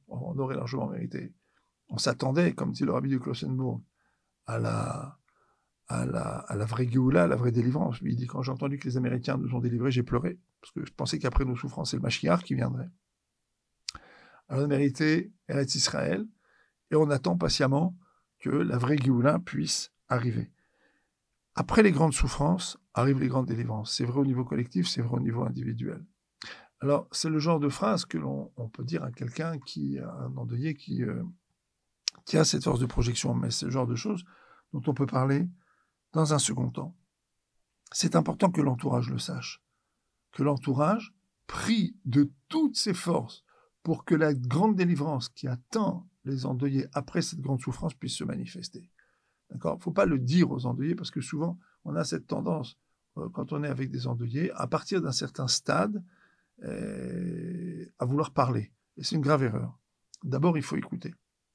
On s'attendait, comme dit le rabbi de Klausenburg, à la vraie Géoula, à la vraie délivrance. Lui, il dit, quand j'ai entendu que les Américains nous ont délivrés, j'ai pleuré, parce que je pensais qu'après nos souffrances, c'est le Mashiach qui viendrait. Alors on a mérité Eretz Israël, et on attend patiemment que la vraie Géoula puisse arriver. Après les grandes souffrances, arrivent les grandes délivrances. C'est vrai au niveau collectif, c'est vrai au niveau individuel. Alors, c'est le genre de phrase que l'on peut dire à quelqu'un un endeuillé qui a cette force de projection, mais c'est le genre de choses dont on peut parler dans un second temps. C'est important que l'entourage le sache, que l'entourage prie de toutes ses forces pour que la grande délivrance qui attend les endeuillés après cette grande souffrance puisse se manifester. D'accord ? Il ne faut pas le dire aux endeuillés, parce que souvent, on a cette tendance, quand on est avec des endeuillés, à partir d'un certain stade, à vouloir parler. Et c'est une grave erreur. D'abord, il faut écouter.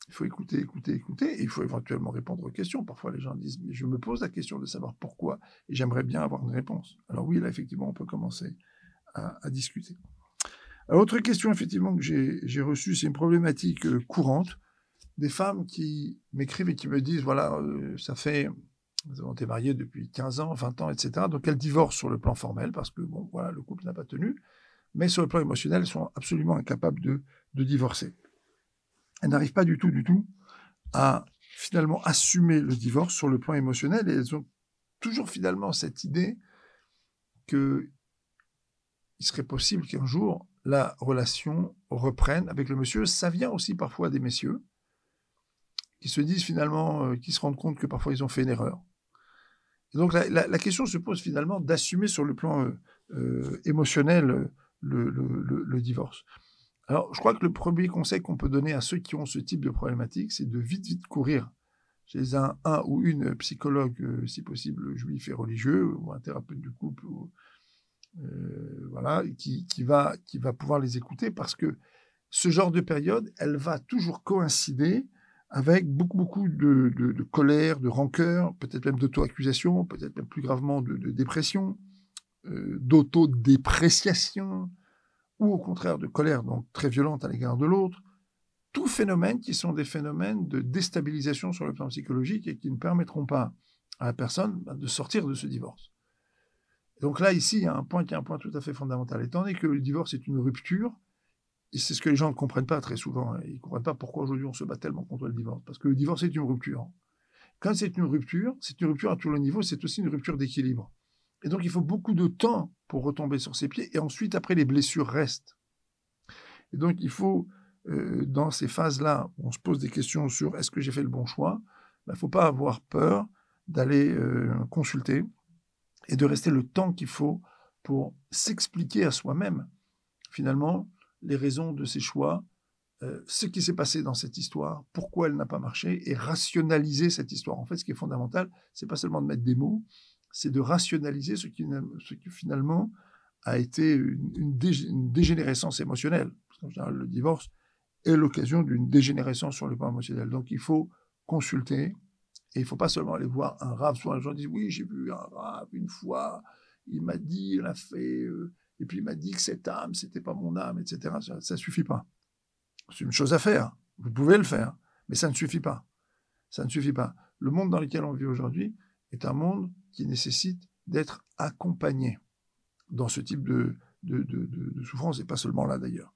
Il faut écouter, et il faut éventuellement répondre aux questions. Parfois, les gens disent, mais je me pose la question de savoir pourquoi, et j'aimerais bien avoir une réponse. Alors oui, là, effectivement, on peut commencer à discuter. Alors, autre question, effectivement, que j'ai reçue, c'est une problématique courante, des femmes qui m'écrivent et qui me disent, voilà, ça fait... Elles ont été mariées depuis 15 ans, 20 ans, etc. Donc, elles divorcent sur le plan formel, parce que, bon, voilà, le couple n'a pas tenu, mais sur le plan émotionnel, elles sont absolument incapables de divorcer. Elles n'arrivent pas du tout à finalement assumer le divorce sur le plan émotionnel, et elles ont toujours finalement cette idée qu'il serait possible qu'un jour la relation reprenne avec le monsieur. Ça vient aussi parfois des messieurs qui se disent finalement, qui se rendent compte que parfois ils ont fait une erreur. Et donc la question se pose finalement d'assumer sur le plan émotionnel le divorce. Alors, je crois que le premier conseil qu'on peut donner à ceux qui ont ce type de problématique, c'est de vite courir chez un ou une psychologue, si possible juif et religieux, ou un thérapeute du couple, voilà, qui va pouvoir les écouter, parce que ce genre de période, elle va toujours coïncider avec beaucoup de colère, de rancœur, peut-être même d'auto-accusation, peut-être même plus gravement de dépression, d'autodépréciation, ou au contraire de colère, donc très violente à l'égard de l'autre, tous phénomènes qui sont des phénomènes de déstabilisation sur le plan psychologique et qui ne permettront pas à la personne de sortir de ce divorce. Et donc là, ici, il y a un point qui est un point tout à fait fondamental. Étant donné que le divorce est une rupture, et c'est ce que les gens ne comprennent pas très souvent, ils ne comprennent pas pourquoi aujourd'hui on se bat tellement contre le divorce, parce que le divorce est une rupture. Quand c'est une rupture à tous les niveaux, c'est aussi une rupture d'équilibre. Et donc, il faut beaucoup de temps pour retomber sur ses pieds. Et ensuite, après, les blessures restent. Et donc, il faut, dans ces phases-là, où on se pose des questions sur est-ce que j'ai fait le bon choix, il ne faut pas avoir peur d'aller consulter et de rester le temps qu'il faut pour s'expliquer à soi-même, finalement, les raisons de ses choix, ce qui s'est passé dans cette histoire, pourquoi elle n'a pas marché, et rationaliser cette histoire. En fait, ce qui est fondamental, ce n'est pas seulement de mettre des mots, c'est de rationaliser ce qui finalement a été une dégénérescence émotionnelle. Parce qu'en général, le divorce est l'occasion d'une dégénérescence sur le plan émotionnel. Donc, il faut consulter, et il ne faut pas seulement aller voir un rave. Souvent, les gens disent, oui, j'ai vu un rave une fois, il m'a dit, il a fait, et puis il m'a dit que cette âme, ce n'était pas mon âme, etc. Ça ne suffit pas. C'est une chose à faire, vous pouvez le faire, mais ça ne suffit pas. Ça ne suffit pas. Le monde dans lequel on vit aujourd'hui est un monde qui nécessite d'être accompagné dans ce type de souffrance, et pas seulement là d'ailleurs.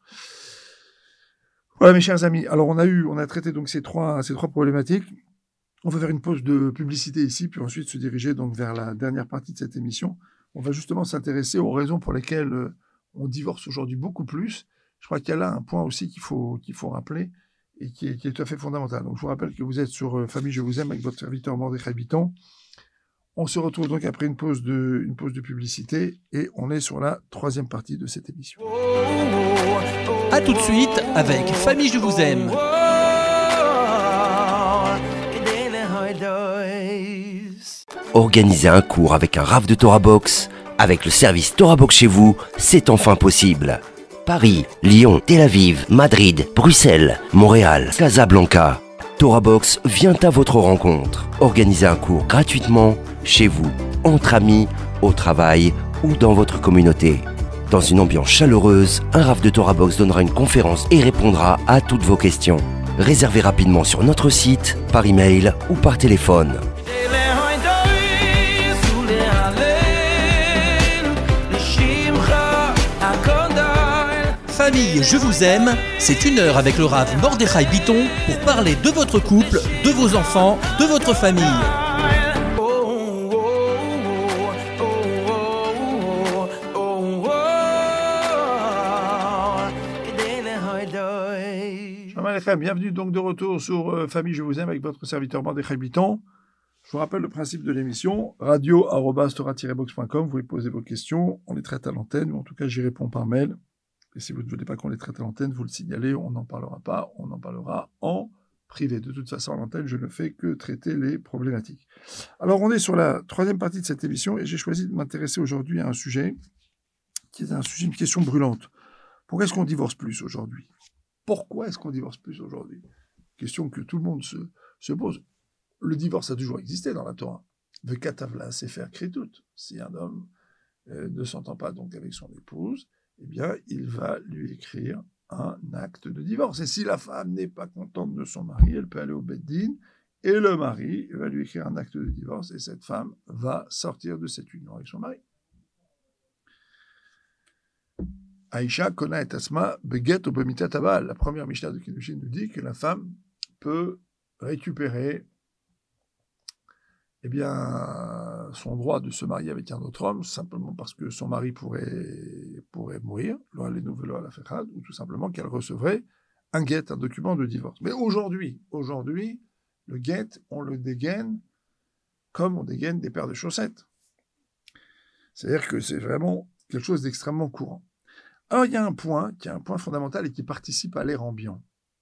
Voilà mes chers amis, alors on a traité donc ces trois problématiques. On va faire une pause de publicité ici, puis ensuite se diriger donc vers la dernière partie de cette émission. On va justement s'intéresser aux raisons pour lesquelles on divorce aujourd'hui beaucoup plus. Je crois qu'il y a là un point aussi qu'il faut rappeler et qui est tout à fait fondamental. Donc je vous rappelle que vous êtes sur Famille Je Vous Aime avec votre serviteur Mordechai Biton. On se retrouve donc après une pause de publicité et on est sur la troisième partie de cette émission. A tout de suite avec Famille Je Vous Aime. Organiser un cours avec un Rav de Torah Box, avec le service Torah Box chez vous, c'est enfin possible. Paris, Lyon, Tel Aviv, Madrid, Bruxelles, Montréal, Casablanca. Torah Box vient à votre rencontre. Organisez un cours gratuitement, chez vous, entre amis, au travail ou dans votre communauté. Dans une ambiance chaleureuse, un Rav de Torah Box donnera une conférence et répondra à toutes vos questions. Réservez rapidement sur notre site, par email ou par téléphone. Famille Je Vous Aime, c'est 1 heure avec le Rav Mordechai Biton pour parler de votre couple, de vos enfants, de votre famille. Bienvenue donc de retour sur Famille Je Vous Aime avec votre serviteur Mordechai Biton. Je vous rappelle le principe de l'émission, radio@torah-box.com, vous pouvez poser vos questions, on les traite à l'antenne, ou en tout cas j'y réponds par mail. Et si vous ne voulez pas qu'on les traite à l'antenne, vous le signalez, on n'en parlera pas, on en parlera en privé. De toute façon, à l'antenne, je ne fais que traiter les problématiques. Alors, on est sur la troisième partie de cette émission et j'ai choisi de m'intéresser aujourd'hui à un sujet qui est une question brûlante. Pourquoi est-ce qu'on divorce plus aujourd'hui ? Pourquoi est-ce qu'on divorce plus aujourd'hui ? question que tout le monde se pose. Le divorce a toujours existé dans la Torah. Vekatavla sefer kritut. Si un homme ne s'entend pas donc avec son épouse, eh bien, il va lui écrire un acte de divorce. Et si la femme n'est pas contente de son mari, elle peut aller au Beit Din, et le mari va lui écrire un acte de divorce, et cette femme va sortir de cette union avec son mari. Aïcha kona et asma beget ou bemitat abal. La première Mishnah de Kiddushin nous dit que la femme peut récupérer son droit de se marier avec un autre homme, simplement parce que son mari pourrait mourir, ou tout simplement qu'elle recevrait un guet, un document de divorce. Mais aujourd'hui, le guet, on le dégaine comme on dégaine des paires de chaussettes. C'est-à-dire que c'est vraiment quelque chose d'extrêmement courant. Alors, il y a un point qui est un point fondamental et qui participe à l'ère ambiant.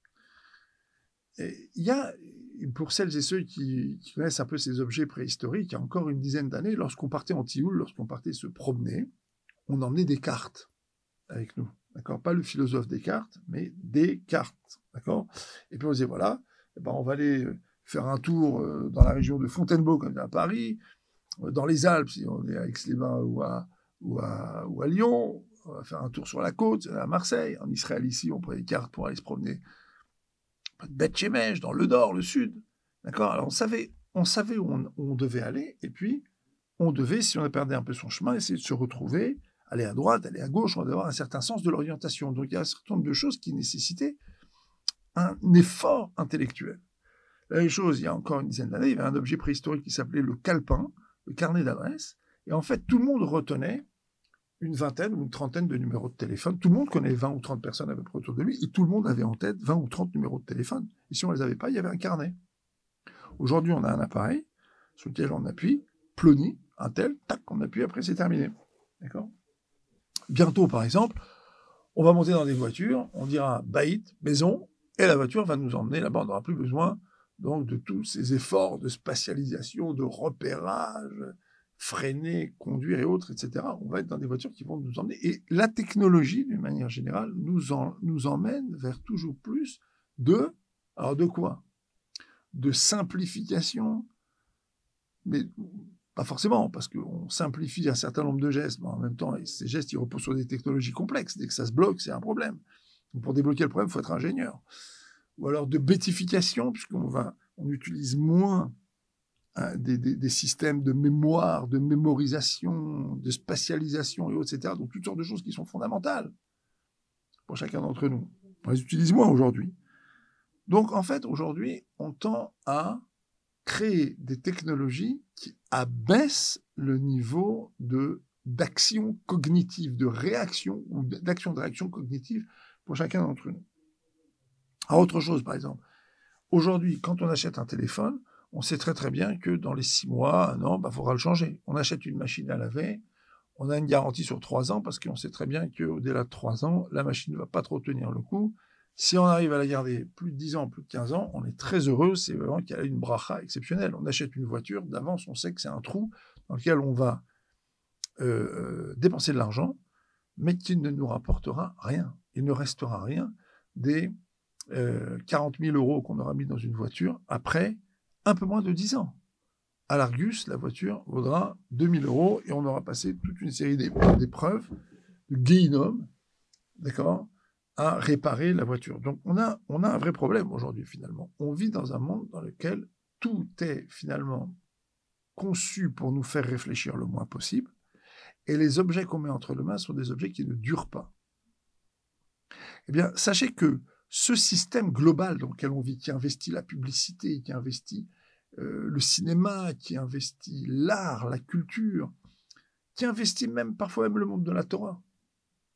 Et il y a, pour celles et ceux qui connaissent un peu ces objets préhistoriques, il y a encore une dizaine d'années, lorsqu'on partait en Tioul, lorsqu'on partait se promener, on emmenait des cartes avec nous. D'accord ? Pas le philosophe Descartes, mais des cartes. D'accord ? Et puis on disait, voilà, on va aller faire un tour dans la région de Fontainebleau, comme à Paris, dans les Alpes, si on est à Aix-les-Bains ou à Lyon, on va faire un tour sur la côte, à Marseille. En Israël, ici, on prenait des cartes pour aller se promener de Beth Shemesh, dans le nord, le sud. D'accord ? Alors, on savait où on devait aller, et puis, on devait, si on a perdu un peu son chemin, essayer de se retrouver, aller à droite, aller à gauche, on devait avoir un certain sens de l'orientation. Donc, il y a un certain nombre de choses qui nécessitaient un effort intellectuel. La même chose, il y a encore une dizaine d'années, il y avait un objet préhistorique qui s'appelait le calepin, le carnet d'adresse, et en fait, tout le monde retenait une vingtaine ou une trentaine de numéros de téléphone. Tout le monde connaît 20 ou 30 personnes à peu près autour de lui, et tout le monde avait en tête 20 ou 30 numéros de téléphone. Et si on ne les avait pas, il y avait un carnet. Aujourd'hui, on a un appareil sur lequel on appuie, Plony, un tel, tac, on appuie, après c'est terminé. D'accord ? Bientôt, par exemple, on va monter dans des voitures, on dira Baït, maison, et la voiture va nous emmener là-bas. On n'aura plus besoin donc de tous ces efforts de spatialisation, de repérage, freiner, conduire et autres, etc. On va être dans des voitures qui vont nous emmener. Et la technologie, d'une manière générale, nous emmène vers toujours plus de quoi ? De simplification, mais pas forcément, parce qu'on simplifie un certain nombre de gestes, mais en même temps, ces gestes, ils reposent sur des technologies complexes. Dès que ça se bloque, c'est un problème. Donc, pour débloquer le problème, il faut être ingénieur. Ou alors de bêtification, puisqu'on utilise moins des systèmes de mémoire, de mémorisation, de spatialisation et autres, etc. Donc, toutes sortes de choses qui sont fondamentales pour chacun d'entre nous. On les utilise moins aujourd'hui. Donc, en fait, aujourd'hui, on tend à créer des technologies qui abaissent le niveau d'action cognitive, de réaction ou d'action de réaction cognitive pour chacun d'entre nous. Alors, autre chose, par exemple, aujourd'hui, quand on achète un téléphone, on sait très très bien que dans les 6 mois, 1 an, il faudra le changer. On achète une machine à laver, on a une garantie sur 3 ans parce qu'on sait très bien qu'au-delà de 3 ans, la machine ne va pas trop tenir le coup. Si on arrive à la garder plus de 10 ans, plus de 15 ans, on est très heureux, c'est vraiment qu'il y a une bracha exceptionnelle. On achète une voiture, d'avance on sait que c'est un trou dans lequel on va dépenser de l'argent, mais qui ne nous rapportera rien. Il ne restera rien des 40 000 euros qu'on aura mis dans une voiture après un peu moins de 10 ans. À l'Argus, la voiture vaudra 2 000 euros et on aura passé toute une série d'épreuves, de guéhinum, d'accord, à réparer la voiture. Donc, on a un vrai problème aujourd'hui, finalement. On vit dans un monde dans lequel tout est, finalement, conçu pour nous faire réfléchir le moins possible, et les objets qu'on met entre les mains sont des objets qui ne durent pas. Eh bien, sachez que ce système global dans lequel on vit, qui investit la publicité, qui investit le cinéma, qui investit l'art, la culture, qui investit parfois même le monde de la Torah, d'accord ?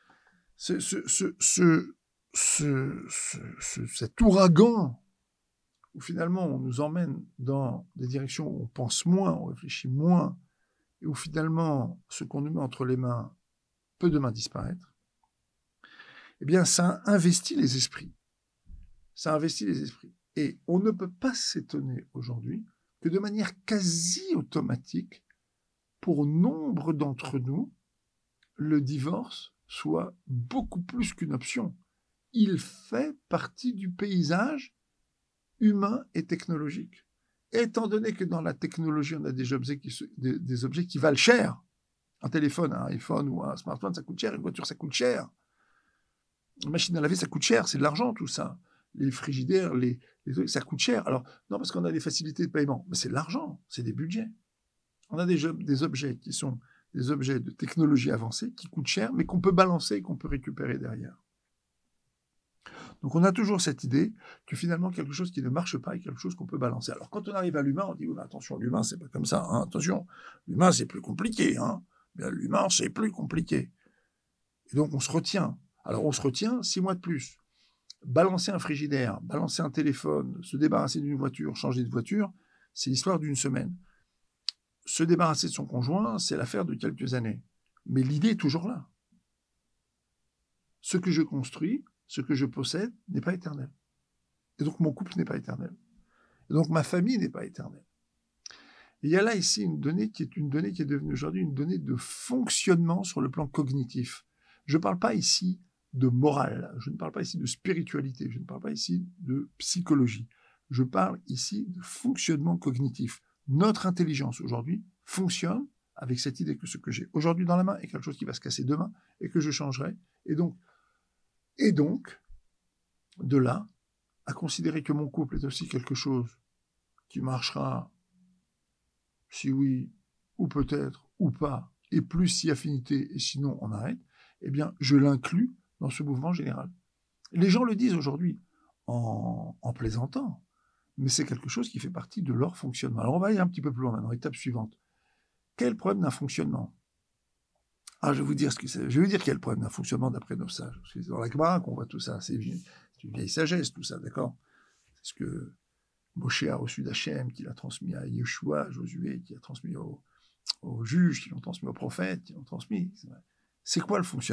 Cet ouragan où finalement on nous emmène dans des directions où on pense moins, on réfléchit moins, et où finalement ce qu'on nous met entre les mains peut demain disparaître, eh bien ça investit les esprits. Ça investit les esprits. Et on ne peut pas s'étonner aujourd'hui que de manière quasi automatique, pour nombre d'entre nous, le divorce soit beaucoup plus qu'une option il fait partie du paysage humain et technologique. Et étant donné que dans la technologie, on a des objets qui valent cher, un téléphone, un iPhone ou un smartphone, ça coûte cher, une voiture, ça coûte cher. Une machine à laver, ça coûte cher, c'est de l'argent tout ça. Les frigidaires, les trucs, ça coûte cher. Alors, non, parce qu'on a des facilités de paiement, mais c'est de l'argent, c'est des budgets. On a des objets qui sont des objets de technologie avancée qui coûtent cher, mais qu'on peut balancer et qu'on peut récupérer derrière. Donc on a toujours cette idée que finalement quelque chose qui ne marche pas est quelque chose qu'on peut balancer. Alors quand on arrive à l'humain, on dit oui, attention, l'humain c'est pas comme ça, hein, attention, l'humain c'est plus compliqué, hein. Bien, l'humain c'est plus compliqué. Et donc on se retient. Alors on se retient 6 mois de plus. Balancer un frigidaire, balancer un téléphone, se débarrasser d'une voiture, changer de voiture, c'est l'histoire d'une semaine. Se débarrasser de son conjoint, c'est l'affaire de quelques années. Mais l'idée est toujours là. Ce que je construis, ce que je possède n'est pas éternel. Et donc mon couple n'est pas éternel. Et donc ma famille n'est pas éternelle. Et il y a là ici une donnée qui est devenue aujourd'hui une donnée de fonctionnement sur le plan cognitif. Je ne parle pas ici de morale, je ne parle pas ici de spiritualité, je ne parle pas ici de psychologie. Je parle ici de fonctionnement cognitif. Notre intelligence aujourd'hui fonctionne avec cette idée que ce que j'ai aujourd'hui dans la main est quelque chose qui va se casser demain et que je changerai. Et donc, de là, à considérer que mon couple est aussi quelque chose qui marchera, si oui, ou peut-être, ou pas, et plus si affinité, et sinon on arrête, eh bien, je l'inclus dans ce mouvement général. Les gens le disent aujourd'hui en plaisantant, mais c'est quelque chose qui fait partie de leur fonctionnement. Alors on va aller un petit peu plus loin maintenant, étape suivante. Quel est le problème d'un fonctionnement ? Ah, je vais vous dire ce que c'est. Je vais vous dire quel est le problème d'un fonctionnement d'après nos sages. C'est dans la Gemara qu'on voit tout ça. C'est une vieille sagesse, tout ça, d'accord ? C'est ce que Moshe a reçu d'Hachem, qu'il a transmis à Yeshua, Josué, qui a transmis aux juges, qui l'ont transmis aux prophètes, qui l'ont transmis. C'est quoi le fonctionnement ?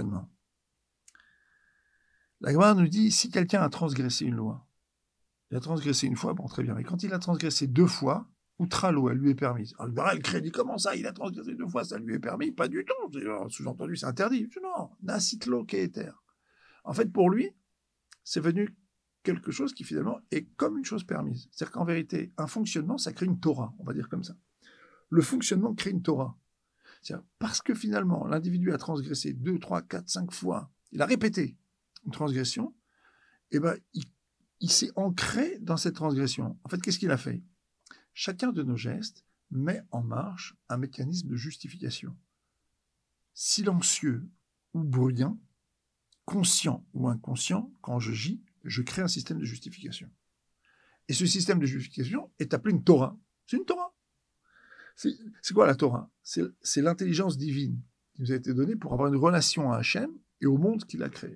La Gemara nous dit, si quelqu'un a transgressé une loi, il a transgressé une fois, bon, très bien. Mais quand il a transgressé 2 fois, outralo, elle lui est permise. Alors, le Gemara, elle crédit, comment ça, il a transgressé 2 fois, ça lui est permis ? Pas du tout. Sous-entendu, c'est interdit. Non, nasitlo keeter. En fait, pour lui, c'est venu quelque chose qui, finalement, est comme une chose permise. C'est-à-dire qu'en vérité, un fonctionnement, ça crée une Torah, on va dire comme ça. Le fonctionnement crée une Torah. C'est-à-dire, parce que, finalement, l'individu a transgressé 2, 3, 4, 5 fois, il a répété une transgression, et ben, il s'est ancré dans cette transgression. En fait, qu'est-ce qu'il a fait ? Chacun de nos gestes met en marche un mécanisme de justification. Silencieux ou bruyant, conscient ou inconscient, quand je gis, je crée un système de justification. Et ce système de justification est appelé une Torah. C'est une Torah. C'est quoi la Torah ? C'est l'intelligence divine qui nous a été donnée pour avoir une relation à Hachem et au monde qu'il a créé.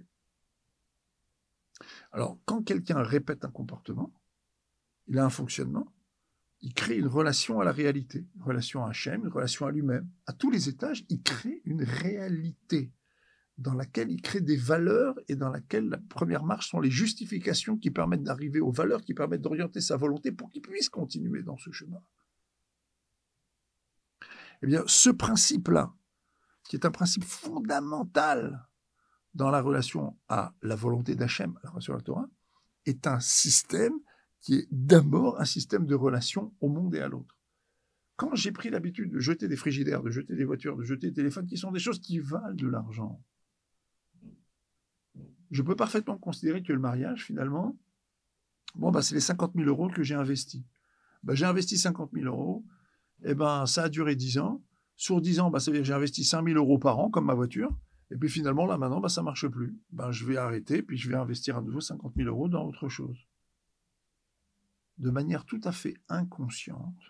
Alors, quand quelqu'un répète un comportement, il a un fonctionnement, il crée une relation à la réalité, une relation à Hachem, une relation à lui-même. À tous les étages, il crée une réalité dans laquelle il crée des valeurs et dans laquelle la première marche sont les justifications qui permettent d'arriver aux valeurs, qui permettent d'orienter sa volonté pour qu'il puisse continuer dans ce chemin. Eh bien, ce principe-là, qui est un principe fondamental dans la relation à la volonté d'Hachem, la relation à la Torah, est un système qui est d'abord un système de relation au monde et à l'autre. Quand j'ai pris l'habitude de jeter des frigidaires, de jeter des voitures, de jeter des téléphones, qui sont des choses qui valent de l'argent, je peux parfaitement considérer que le mariage, finalement, c'est les 50 000 euros que j'ai investis. J'ai investi 50 000 euros, ça a duré 10 ans. Sur 10 ans, ça veut dire que j'ai investi 5 000 euros par an, comme ma voiture. Et puis finalement, là maintenant, ça ne marche plus. Je vais arrêter, puis je vais investir à nouveau 50 000 euros dans autre chose. De manière tout à fait inconsciente,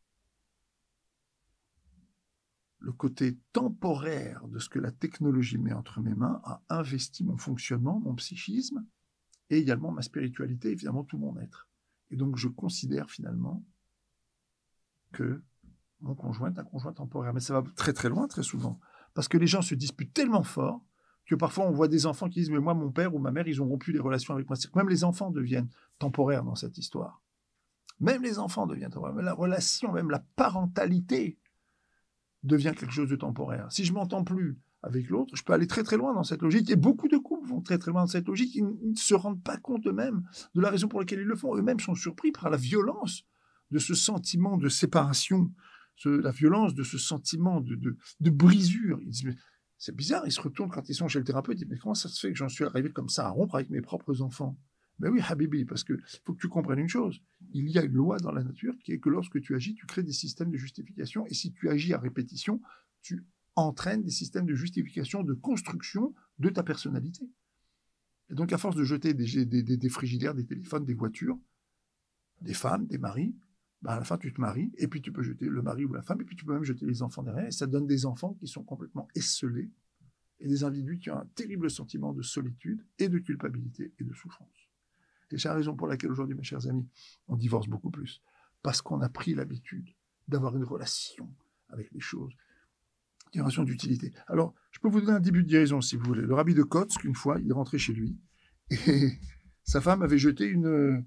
le côté temporaire de ce que la technologie met entre mes mains a investi mon fonctionnement, mon psychisme, et également ma spiritualité, et finalement tout mon être. Et donc je considère finalement que mon conjoint est un conjoint temporaire. Mais ça va très très loin, très souvent. Parce que les gens se disputent tellement fort que parfois on voit des enfants qui disent « Mais moi, mon père ou ma mère, ils ont rompu les relations avec moi. » Même les enfants deviennent temporaires dans cette histoire. Même les enfants deviennent temporaires. La relation, même la parentalité devient quelque chose de temporaire. Si je ne m'entends plus avec l'autre, je peux aller très très loin dans cette logique. Et beaucoup de couples vont très très loin dans cette logique. Ils ne se rendent pas compte eux-mêmes de la raison pour laquelle ils le font. Eux-mêmes sont surpris par la violence de ce sentiment de séparation, la violence de ce sentiment de brisure. Ils disent, mais c'est bizarre, ils se retournent quand ils sont chez le thérapeute, ils disent, mais comment ça se fait que j'en suis arrivé comme ça à rompre avec mes propres enfants? Ben oui, Habibi, parce que faut que tu comprennes une chose. Il y a une loi dans la nature qui est que lorsque tu agis, tu crées des systèmes de justification, et si tu agis à répétition, tu entraînes des systèmes de justification, de construction de ta personnalité. Et donc, à force de jeter des frigidaires, des téléphones, des voitures, des femmes, des maris, ben à la fin, tu te maries, et puis tu peux jeter le mari ou la femme, et puis tu peux même jeter les enfants derrière, et ça donne des enfants qui sont complètement esselés, et des individus qui ont un terrible sentiment de solitude, et de culpabilité, et de souffrance. Et c'est la raison pour laquelle aujourd'hui, mes chers amis, on divorce beaucoup plus. Parce qu'on a pris l'habitude d'avoir une relation avec les choses, une relation d'utilité. Alors, je peux vous donner un début de guérison, si vous voulez. Le rabbi de Kotsk, une fois, il est rentré chez lui, et sa femme avait jeté une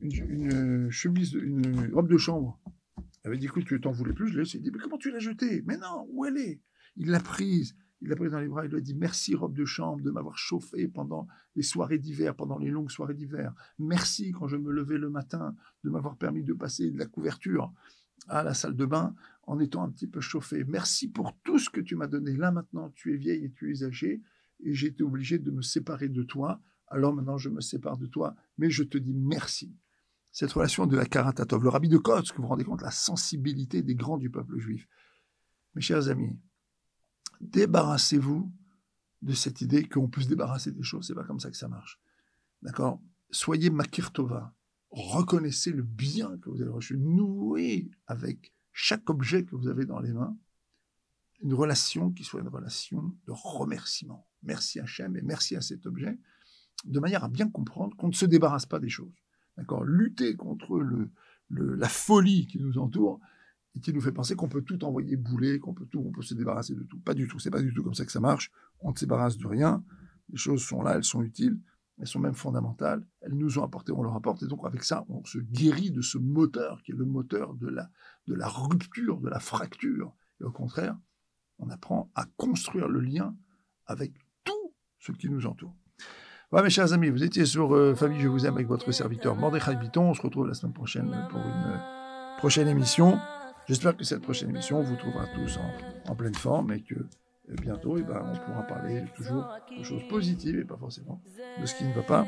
chemise, une robe de chambre. Elle avait dit, écoute, tu t'en voulais plus, je l'ai laissé. Il dit, mais comment tu l'as jetée? Mais non, où elle est? Il l'a prise dans les bras, il lui a dit, merci robe de chambre de m'avoir chauffé pendant les soirées d'hiver, pendant les longues soirées d'hiver. Merci quand je me levais le matin de m'avoir permis de passer de la couverture à la salle de bain en étant un petit peu chauffé. Merci pour tout ce que tu m'as donné. Là maintenant, tu es vieille et tu es âgée et j'ai été obligé de me séparer de toi. Alors maintenant, je me sépare de toi, mais je te dis merci. Cette relation de la Karatatov, le rabbi de Kotsk, vous vous rendez compte, la sensibilité des grands du peuple juif. Mes chers amis, débarrassez-vous de cette idée qu'on peut se débarrasser des choses. C'est pas comme ça que ça marche. D'accord? Soyez Makir Tova. Reconnaissez le bien que vous avez reçu. Nouez avec chaque objet que vous avez dans les mains une relation qui soit une relation de remerciement. Merci Hachem et merci à cet objet, de manière à bien comprendre qu'on ne se débarrasse pas des choses. D'accord? Lutter contre la folie qui nous entoure et qui nous fait penser qu'on peut tout envoyer bouler, on peut se débarrasser de tout. Pas du tout, c'est pas du tout comme ça que ça marche. On ne se débarrasse de rien. Les choses sont là, elles sont utiles, elles sont même fondamentales. Elles nous ont apporté, on leur apporte, et donc avec ça, on se guérit de ce moteur qui est le moteur de la rupture, de la fracture. Et au contraire, on apprend à construire le lien avec tout ce qui nous entoure. Voilà, mes chers amis, vous étiez sur Famille, je vous aime avec votre serviteur Mordechai Biton. On se retrouve la semaine prochaine pour une prochaine émission. J'espère que cette prochaine émission vous trouvera tous en pleine forme et que bientôt, on pourra parler toujours de choses positives et pas forcément de ce qui ne va pas.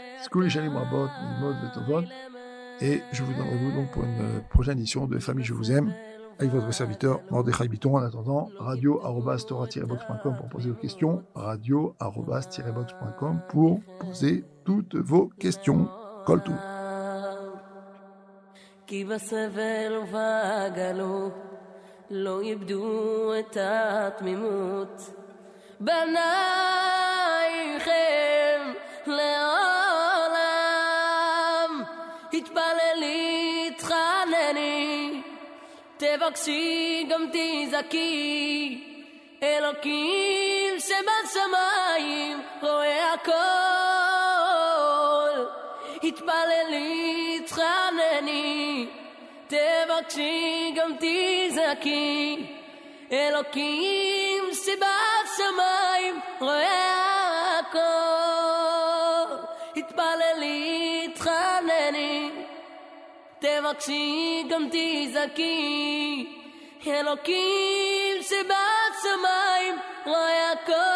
Et je vous donne rendez-vous donc pour une prochaine édition de Famille, je vous aime avec votre serviteur Mordechai Biton. En attendant, radio@torah-box.com pour poser vos questions, radio@torah-box.com pour poser toutes vos questions. Kol tout. כי בסבל ובגלות לא איבדו את התמימות בנייכם לעולם התפללי תחנני תבקשי גם תזעקי אלוקים שבשמיים רואה הכל התפללי תחנני תבקשי גם תזעקי אלוקים שבשמיים רואה הכל התפללי תחנני תבקשי גם תזעקי אלוקים שבשמיים רואה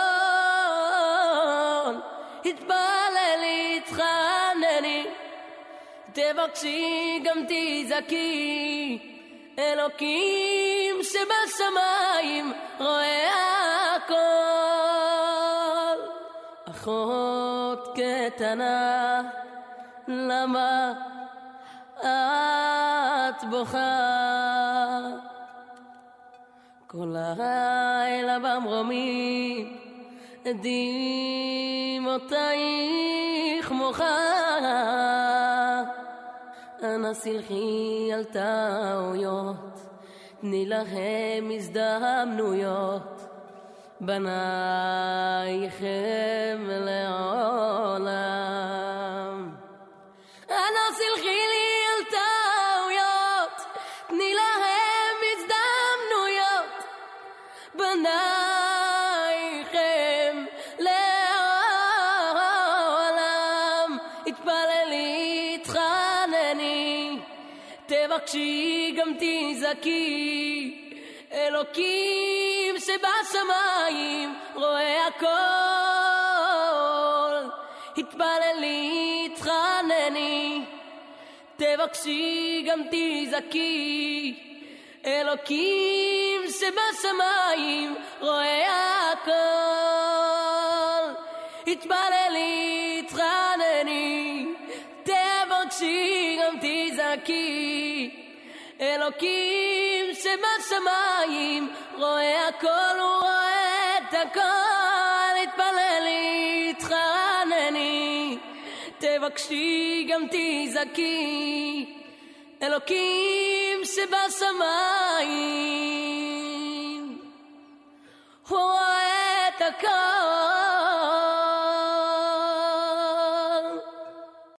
הכל התפללי תחנני תבקשי גם תזעקי אלוקים שבשמיים רואה הכל אחות קטנה למה את בוכה כל הלילה במרומים דמעותייך מוחה אנא סלחי על טעויות תני להם הזדמנויות בנייכם לעולם אנא סלחי לי על טעויות תני להם הזדמנויות בנייכם תבקשי גם תזעקי, אלוקים שבשמיים רואה הכל, התפללי התחנני, תבקשי גם תזעקי, אלוקים שבשמיים רואה הכל, התפללי התחנני, תבקשי גם תזעקי, אלוקים שבשמיים רואה הכל, הוא רואה את הכל, התפללי התחנני, תבקשי גם תזעקי, אלוקים שבשמיים